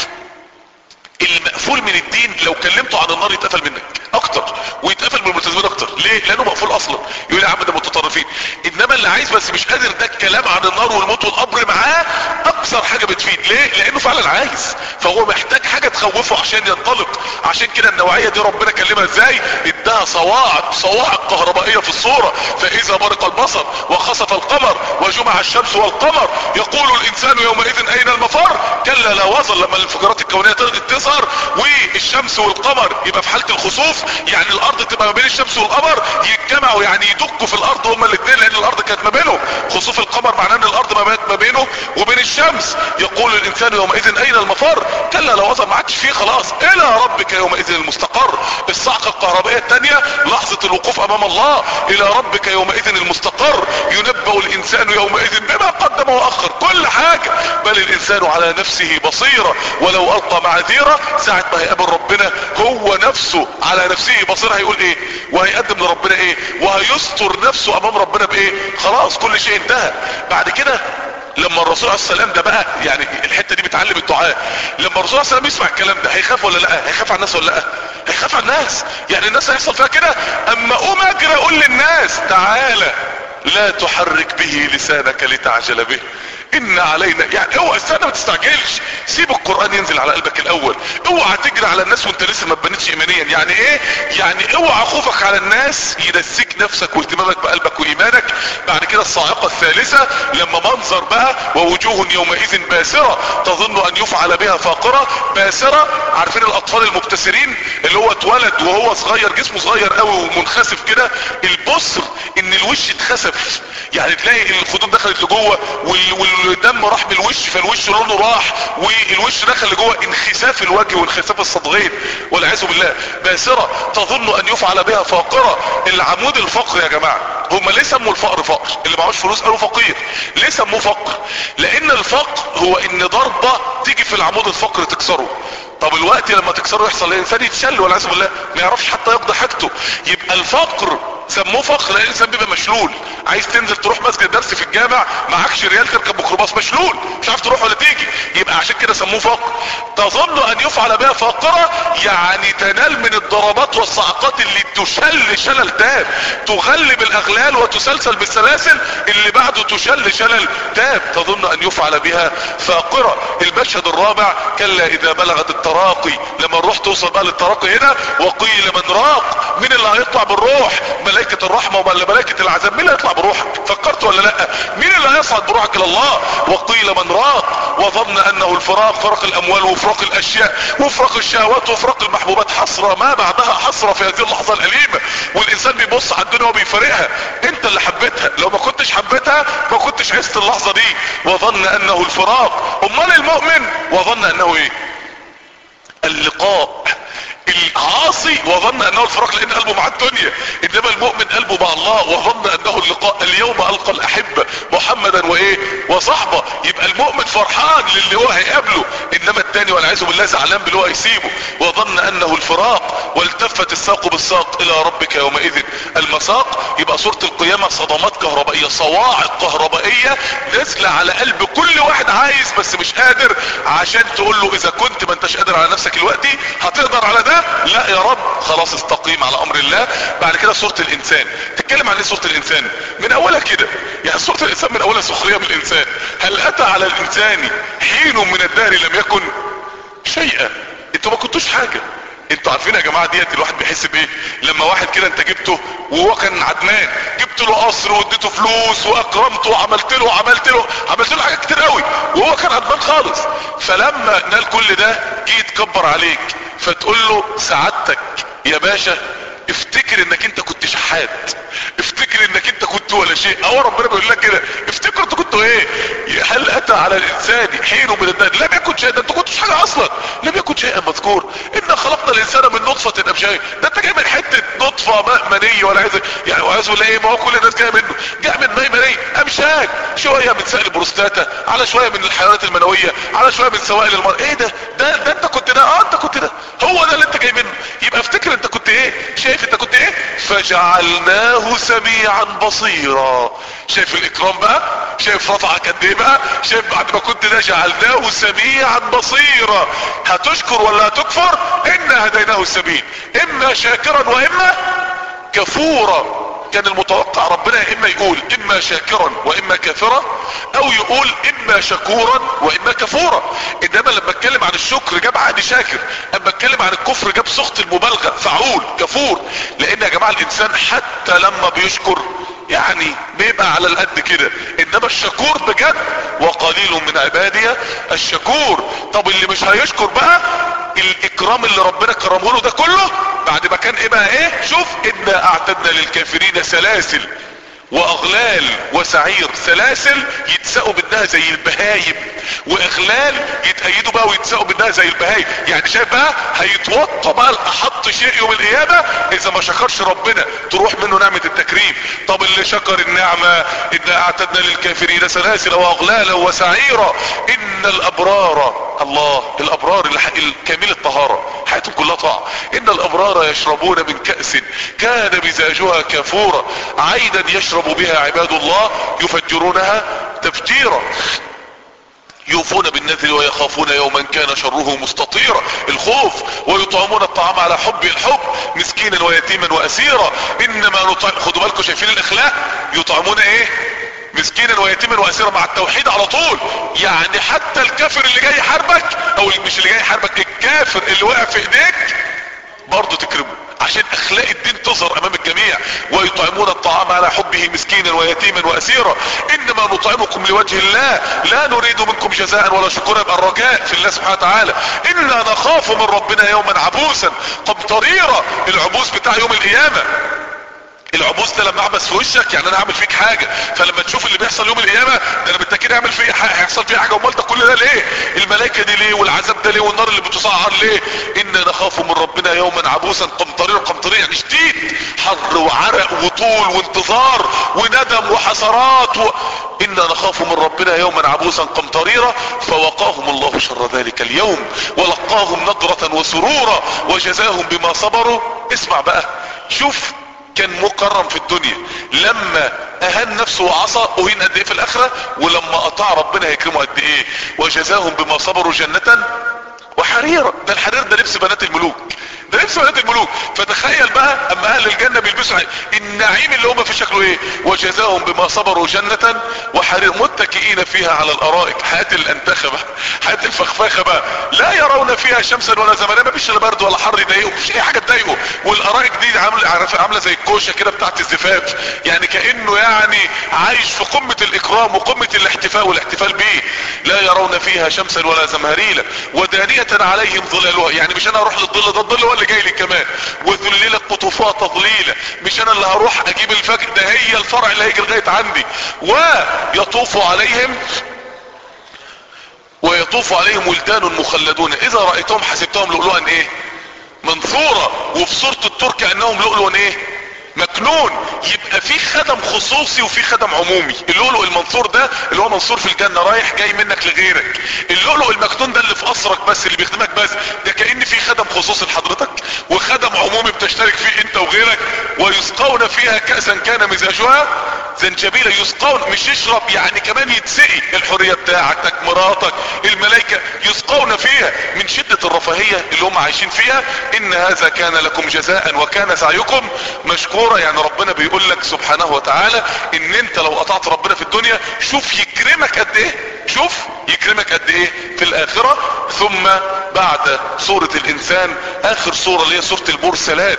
اللي مقفول من الدين لو كلمته عن النار يتقفل منك اكتر ويتقفل من الملتزمين اكتر. ليه؟ لانه مقفول اصلا، يقول يا عم ده متطرفين. انما اللي عايز بس مش قادر، ده الكلام عن النار والموت والقبر معاه اكثر حاجة بتفيد. ليه؟ لانه فعلا عايز، فهو محتاج حاجة تخوفه عشان ينطلق. عشان كده النوعية دي ربنا كلمها ازاي؟ اداها صواعق صواعق كهربائية في الصورة. فاذا برق البصر وخسف القمر وجمع الشمس والقمر يقول الانسان يومئذ اين المفر. كلا لا وزر. لما الانفجارات الكونية تظهر والشمس والقمر يبقى في حالة الخسوف، يعني الارض تبقى ما بين الشمس والقمر يتجمعوا، يعني يدقوا في الارض هما الاثنين، لان الارض كانت ما بينهم. خسوف القمر معناه ان الارض ما بقت ما بينه وبين الشمس. يقول الانسان يومئذ اين المفر. كلا لو وصل ما عادش فيه خلاص. الى ربك يومئذ المستقر. الصعقة الكهربائية الثانية لحظة الوقوف امام الله. الى ربك يومئذ المستقر. ينبأ الانسان يومئذ بما قدم واخر. كل حاجة. بل الانسان على نفسه بصيرة ولو القى معاذيره. ساعة ما هيقابل ربنا هو نفسه على نفسه بصيرة، هيقول ايه وهيقدم لربنا ايه وهيستر نفسه امام ربنا بايه. خلاص كل شيء انتهى. بعد كده لما الرسول عليه السلام ده بقى، يعني الحتة دي بتعلم الدعاء، لما الرسول عليه السلام يسمع الكلام ده هيخاف ولا لا؟ هيخاف على الناس ولا لا؟ هيخاف على الناس. يعني الناس هيحصل فيها كده. اما قوم اجري اقول للناس تعالى لا تحرك به لسانك لتعجل به ان علينا. يعني اوعى استنى ما تستعجلش، سيب القرآن ينزل على قلبك الاول. اوعى تجري على الناس وانت لسه ما اتبنتش ايمانيا. يعني ايه؟ يعني اوعى خوفك على الناس ينسيك نفسك واهتمامك بقلبك وايمانك. بعد كده الصاعقة الثالثة لما منظر بقى ووجوه يومئذ باسرة تظن ان يفعل بها فاقرة. باسرة، عارفين الاطفال المبتسرين اللي هو اتولد وهو صغير جسمه صغير قوي ومنخسف كده. البصر ان الوش اتخسف، يعني تلاقي الخدود دخلت لجوه وال... والدم راح من الوش، فالوش لونه راح والوش دخل لجوه. انخساف الوجه وانخساف الصدغين والعياذ بالله. باسرة تظن ان يفعل بها فاقرة. العمود الفقر يا جماعة، هم ليه سموا الفقر فقر؟ اللي معهوش فلوس قالوا فقير. ليه سموه فقر؟ لان الفقر هو ان ضربة تيجي في العمود الفقر تكسره. طب الوقت لما تكسره يحصل الانسان يتشل والعياذ بالله، ما يعرفش حتى يقضي حاجته. يبقى الفقر سموه فقر لان الانسان بيبقى مشلول، عايز تنزل تروح مسجد درس في الجامع معكش ريال تركب ميكروباص، مشلول مش عارف تروح ولا تيجي، يبقى عشان كده سموه فقر. تظن ان يفعل بها فاقرة يعني تنال من الضربات والصعقات اللي تشل شلل تام، تغلب الاغلال وتسلسل بالسلاسل اللي بعده تشل شلل تام، تظن ان يفعل بها فاقرة. المشهد الرابع كلا اذا بلغت التراقي، لما الروح توصل بقى للتراقي هنا، وقيل من راق، مين اللي هيطلع بالروح؟ ملائكة الرحمة ولا ملائكة العذاب؟ مين اللي هيطلع بروحك؟ فكرت ولا لا؟ مين اللي هيصعد بروحك الى الله؟ وقيل من راق وظن انه الفراق، فرق الاموال وفراق الاشياء وفراق الشهوات وفراق المحبوبات، حسرة ما بعدها حسرة في هذه اللحظة الاليمة، والانسان بيبص على الدنيا وبيفارقها، انت اللي حبيتها، لو ما كنتش حبيتها ما كنتش عشت اللحظة دي. وظن انه الفراق. امال المؤمن وظن انه ايه؟ اللقاء. العاصي وظن انه الفراق لان قلبه مع الدنيا، انما المؤمن قلبه مع الله، وظن انه اللقاء. اليوم القى الاحبة محمدا وايه وصحبه، يبقى المؤمن فرحان للي هو هيقابله، انما التاني والعياذ بالله زعلان باللي هو هيسيبه. وظن انه الفراق والتفت الساق بالساق الى ربك يومئذ المساق. يبقى سورة القيامة صدمات كهربائية، صواعق كهربائية نازلة على قلب كل واحد عايز بس مش قادر، عشان تقول له اذا كنت ما انتش قادر على نفسك دلوقتي هتقدر على ده؟ لا يا رب، خلاص استقيم على امر الله. بعد كده سورة الانسان تتكلم عن ايه؟ سورة الانسان من اولها كده، يعني سورة الانسان من اولها سخرية بالانسان. هل اتى على الانسان حين من الدهر لم يكن شيئا؟ انتوا ما كنتوش حاجة. انتوا عارفين يا جماعة ديت الواحد بيحس بايه لما واحد كده انت جبته وهو كان عدمان، جبت له قصر واديته فلوس واكرمته وعملت له عملت له عملت له حاجات كتير قوي وهو كان عدمان خالص، فلما نال كل ده جه يتكبر عليك، فتقول له سعادتك يا باشا افتكر انك انت كنت شحات، افتكر انك انت كنت ولا شيء. اهو ربنا بيقول لك كده، افتكر انت كنت ايه. هل اتى على الانسان حين من الدهر لم يكن شيئا؟ ده انت كنتش حاجه اصلا، لم يكن شيئا مذكور. انا خلقنا الانسان من نطفه امشاج، ده انت جاي من حته نطفه ماء مني ولا عايز يعني وعايز ولا ايه؟ ما هو كل الناس جايه منه، جاء من ماء مني امشاج، شويه من سائل البروستاتا، على شويه من الحيوانات المنويه، على شويه من سوائل المرء. ايه ده؟ ده ده انت كنت ده، اه انت كنت ده، هو ده اللي انت جاي منه. يبقى افتكر انت كنت ايه، شايف انت كنت ايه. فجعلناه سميعا بصيرا. شايف الاكرام بقى، شايف رفعك قد ايه بقى، شايف بعد ما كنت ده جعلناه سميعا بصيرا. هتشكر ولا هتكفر؟ انا هديناه السبيل، اما شاكرا واما كفورا. كان المتوقع ربنا يا اما يقول اما شاكرا واما كافرا، او يقول اما شكورا واما كفورا. انما لما اتكلم عن الشكر جاب عادي شاكر، اما اتكلم عن الكفر جاب سخط المبالغة فعول كفور. لان يا جماعة الانسان حتى لما بيشكر يعني بيبقى على القد كده، انما الشكور بجد وقليل من عبادي الشكور. طب اللي مش هيشكر بقى الاكرام اللي ربنا كرمه له ده كله بعد ما كان ايه بقى ايه؟ شوف انا اعتدنا للكافرين سلاسل واغلال وسعير. سلاسل يتسقوا منها زي البهايم، واغلال يتأيدوا بقى ويتسقوا منها زي البهايم. يعني شايف بقى هيتوطى بقى احط شيء يوم القيامة اذا ما شكرش ربنا تروح منه نعمة التكريم. طب اللي شكر النعمة انا اعتدنا للكافرين سلاسل واغلالا وسعيرا. ان الابرار، الله الابرار الكامل الطهارة حياتهم كلها طاعة. ان الابرار يشربون من كأس كان مزاجها كافورا عينا يشرب بها عباد الله يفجرونها تفجيرا. يوفون بالنذر ويخافون يوما كان شره مستطيرا. الخوف. ويطعمون الطعام على حب الحب مسكينا ويتيما واسيرا. انما نطعم، خدوا بالكم شايفين الاخلاق، يطعمون ايه؟ مسكينا ويتيما واسيرا مع التوحيد على طول. يعني حتى الكافر اللي جاي يحاربك، او مش اللي جاي يحاربك، الكافر اللي وقع في ايديك برضه تكرمه عشان اخلاق الدين تظهر امام الجميع. ويطعمون الطعام على حبه مسكينا ويتيما واسيرا. انما نطعمكم لوجه الله لا نريد منكم جزاء ولا شكورا. يبقى الرجاء في الله سبحانه وتعالى. انا نخاف من ربنا يوما عبوسا قمطريرا. العبوس بتاع يوم القيامة، العبوس ده لما اعبس في وشك يعني انا هعمل فيك حاجة، فلما تشوف اللي بيحصل يوم القيامة ده انا بالتاكيد هعمل فيه حاجة، هيحصل فيه حاجة. امال ده كل ده ليه؟ الملائكة دي ليه؟ والعذاب ده ليه؟ والنار اللي بتسعر ليه؟ انا نخاف من ربنا يوما عبوسا قمطريرا. قمطريرا يعني شديد، حر وعرق وطول وانتظار وندم وحسرات و... انا نخاف من ربنا يوما عبوسا قمطريرا. فوقاهم الله شر ذلك اليوم ولقاهم نضرة وسرورا وجزاهم بما صبروا. اسمع بقى، شوف كان مكرم في الدنيا، لما اهان نفسه وعصى اهين قد ايه في الاخرة، ولما اطاع ربنا هيكرمه قد ايه. وجزاهم بما صبروا جنة وحريرا. ده الحرير ده لبس بنات الملوك، ده لبس بنات الملوك. فتخيل بقى اما اهل الجنة بيلبسوا النعيم اللي هم في شكله ايه. وجزاهم بما صبروا جنة وحرير متكئين فيها على الارائك. حياة الانتخة بقى، حياة الفخفاخة بقى. لا يرون فيها شمسا ولا زمهريرا، مفيش لا برد ولا حر يضايقه، مفيش اي حاجة تضايقه. والارائك دي عامله عامله زي الكوشه كده بتاعت الزفاف، يعني كانه يعني عايش في قمه الاكرام وقمه الاحتفاء والاحتفال بيه. لا يرون فيها شمسا ولا زمهريرا ودانية عليهم ظلالها. يعني مش انا اروح للظل ده، الظل هو اللي جاي لي كمان. وذللت قطوفها تظليلا، مش انا اللي هروح اجيب الفجر، ده هي الفرع اللي هيجي لغايه عندي. ويطوف عليهم ويطوف عليهم ولدان مخلدون اذا رايتهم حسبتهم لؤلؤا ايه منثورة. وفي سورة الطور كأنهم لؤلؤ ايه مكنون. يبقى في خدم خصوصي وفي خدم عمومي. اللؤلؤ المنثور ده اللي هو منثور في الجنة رايح جاي منك لغيرك. اللؤلؤ المكنون ده اللي في قصرك بس، اللي بيخدمك بس. ده كأن في خدم خصوصي لحضرتك وخدم عمومي بتشترك فيه انت وغيرك. ويسقون فيها كأسا كان مزاجها زنجبيلا. يسقون مش يشرب، يعني كمان يتسقي. الحرية بتاعتك، مراتك، الملائكة يسقون فيها من شدة الرفاهية اللي هم عايشين فيها. ان هذا كان لكم جزاء وكان سعيكم مشكورا. يعني ربنا بيقول لك سبحانه وتعالى ان انت لو قطعت ربنا في الدنيا شوف يكرمك قد ايه، شوف يكرمك قد ايه في الاخرة. ثم بعد سورة الانسان اخر سورة اللي هي سورة المرسلات.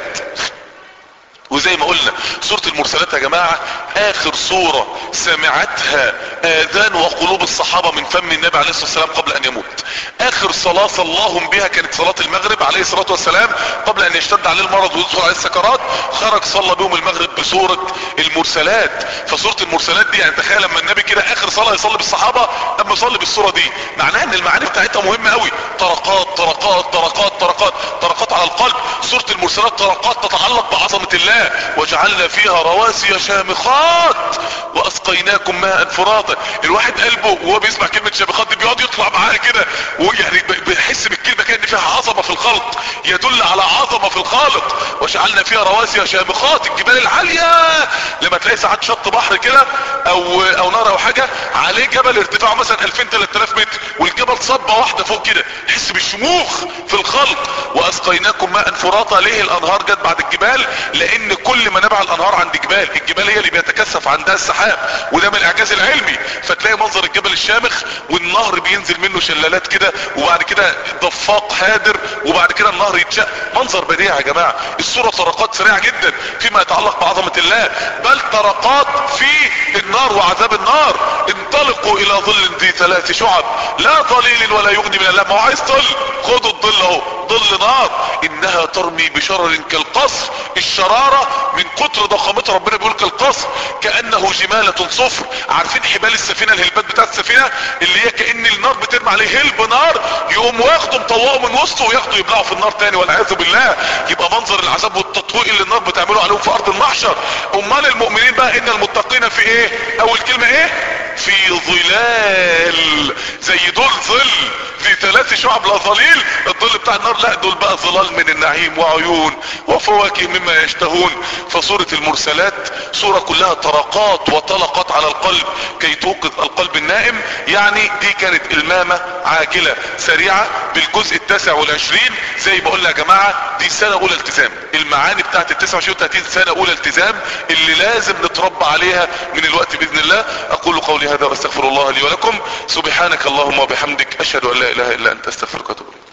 وزي ما قلنا سورة المرسلات يا جماعة اخر سورة سمعتها اذان وقلوب الصحابة من فم النبي عليه الصلاة والسلام قبل ان يموت. اخر صلاة صلاهم بها كانت صلاة المغرب عليه الصلاة والسلام قبل ان يشتد عليه المرض ويدخل عليه السكرات. خرج صلى بهم المغرب بسورة المرسلات. فسورة المرسلات دي يعني تخيل لما النبي كده اخر صلاة يصلي بالصحابة اما يصلي بالسورة دي، معناها ان المعاني بتاعتها مهمة قوي. طرقات طرقات طرقات طرقات طرقات على القلب. سورة المرسلات طرقات تتعلق بعظمة الله. وجعلنا فيها رواسي شامخات واسقيناكم ماء فراتا. الواحد قلبه وهو بيسمع كلمة شامخات دي بيقعد يطلع معاها كده، ويعني بيحس بالكلمة كأن فيها عظمة في الخلق، يدل على عظمة في الخالق. وجعلنا فيها رواسي شامخات. الجبال العالية لما تلاقي ساعات شط بحر كده او او نهر او حاجة عليه جبل ارتفاعه مثلا الفين تلات الاف متر والجبل صبة واحدة فوق كده، تحس بالشموخ في الخلق. واسقيناكم ماء فراتا. ليه الانهار جت بعد الجبال؟ لان كل ما نبع الانهار عند جبال، الجبال هي اللي بيتكثف عندها السحاب، وده من الاعجاز العلمي. فتلاقي منظر الجبل الشامخ والنهر بينزل منه شلالات كده، وبعد كده ضفاق هادر، وبعد كده النهر يتشق. منظر بديع يا جماعة. الصورة طرقات سريعة جدا فيما يتعلق بعظمة الله، بل طرقات في النار وعذاب النار. انطلقوا الى ظل ذي ثلاث شعب لا ظليل ولا يغني من اللهب. ما هو عايز ظل، خدوا الظل اهو، ظل نار. انها ترمي بشرر كالقصر. الشرارة من كتر ضخامتها ربنا بيقول كالقصر كأنه جمالة صفر. عارفين حبال السفينة، الهلبات بتاعت السفينة اللي هي كأن النار بترمي عليه هلب نار، يقوم واخده مطوقه من وسطه وياخده يبلعه في النار تاني والعياذ بالله. يبقى منظر العذاب والتطويق اللي النار بتعمله عليهم في ارض المحشر. امال المؤمنين بقى ان المتقين في ايه؟ اول كلمة ايه؟ في ظلال. زي دول ظل في ثلاث شعب لا ظليل. الظل بتاع النار لا، دول بقى ظلال من النعيم وعيون وفواكه مما يشتهون. فسورة المرسلات سورة كلها طرقات وطلقات على القلب كي توقظ القلب النائم. يعني دي كانت المامة عاجلة سريعة بالجزء التاسع والعشرين. زي ما قلنا يا جماعة دي سنة اولى التزام. المعاني بتاعت التسعة وعشرين وثلاثين سنة اولى التزام اللي لازم نتربى عليها من الوقت باذن الله. اقول قولي هذا واستغفر الله لي ولكم. سبحانك اللهم وبحمدك اشهد ان لا اله الا انت استغفرك واتوب اليك.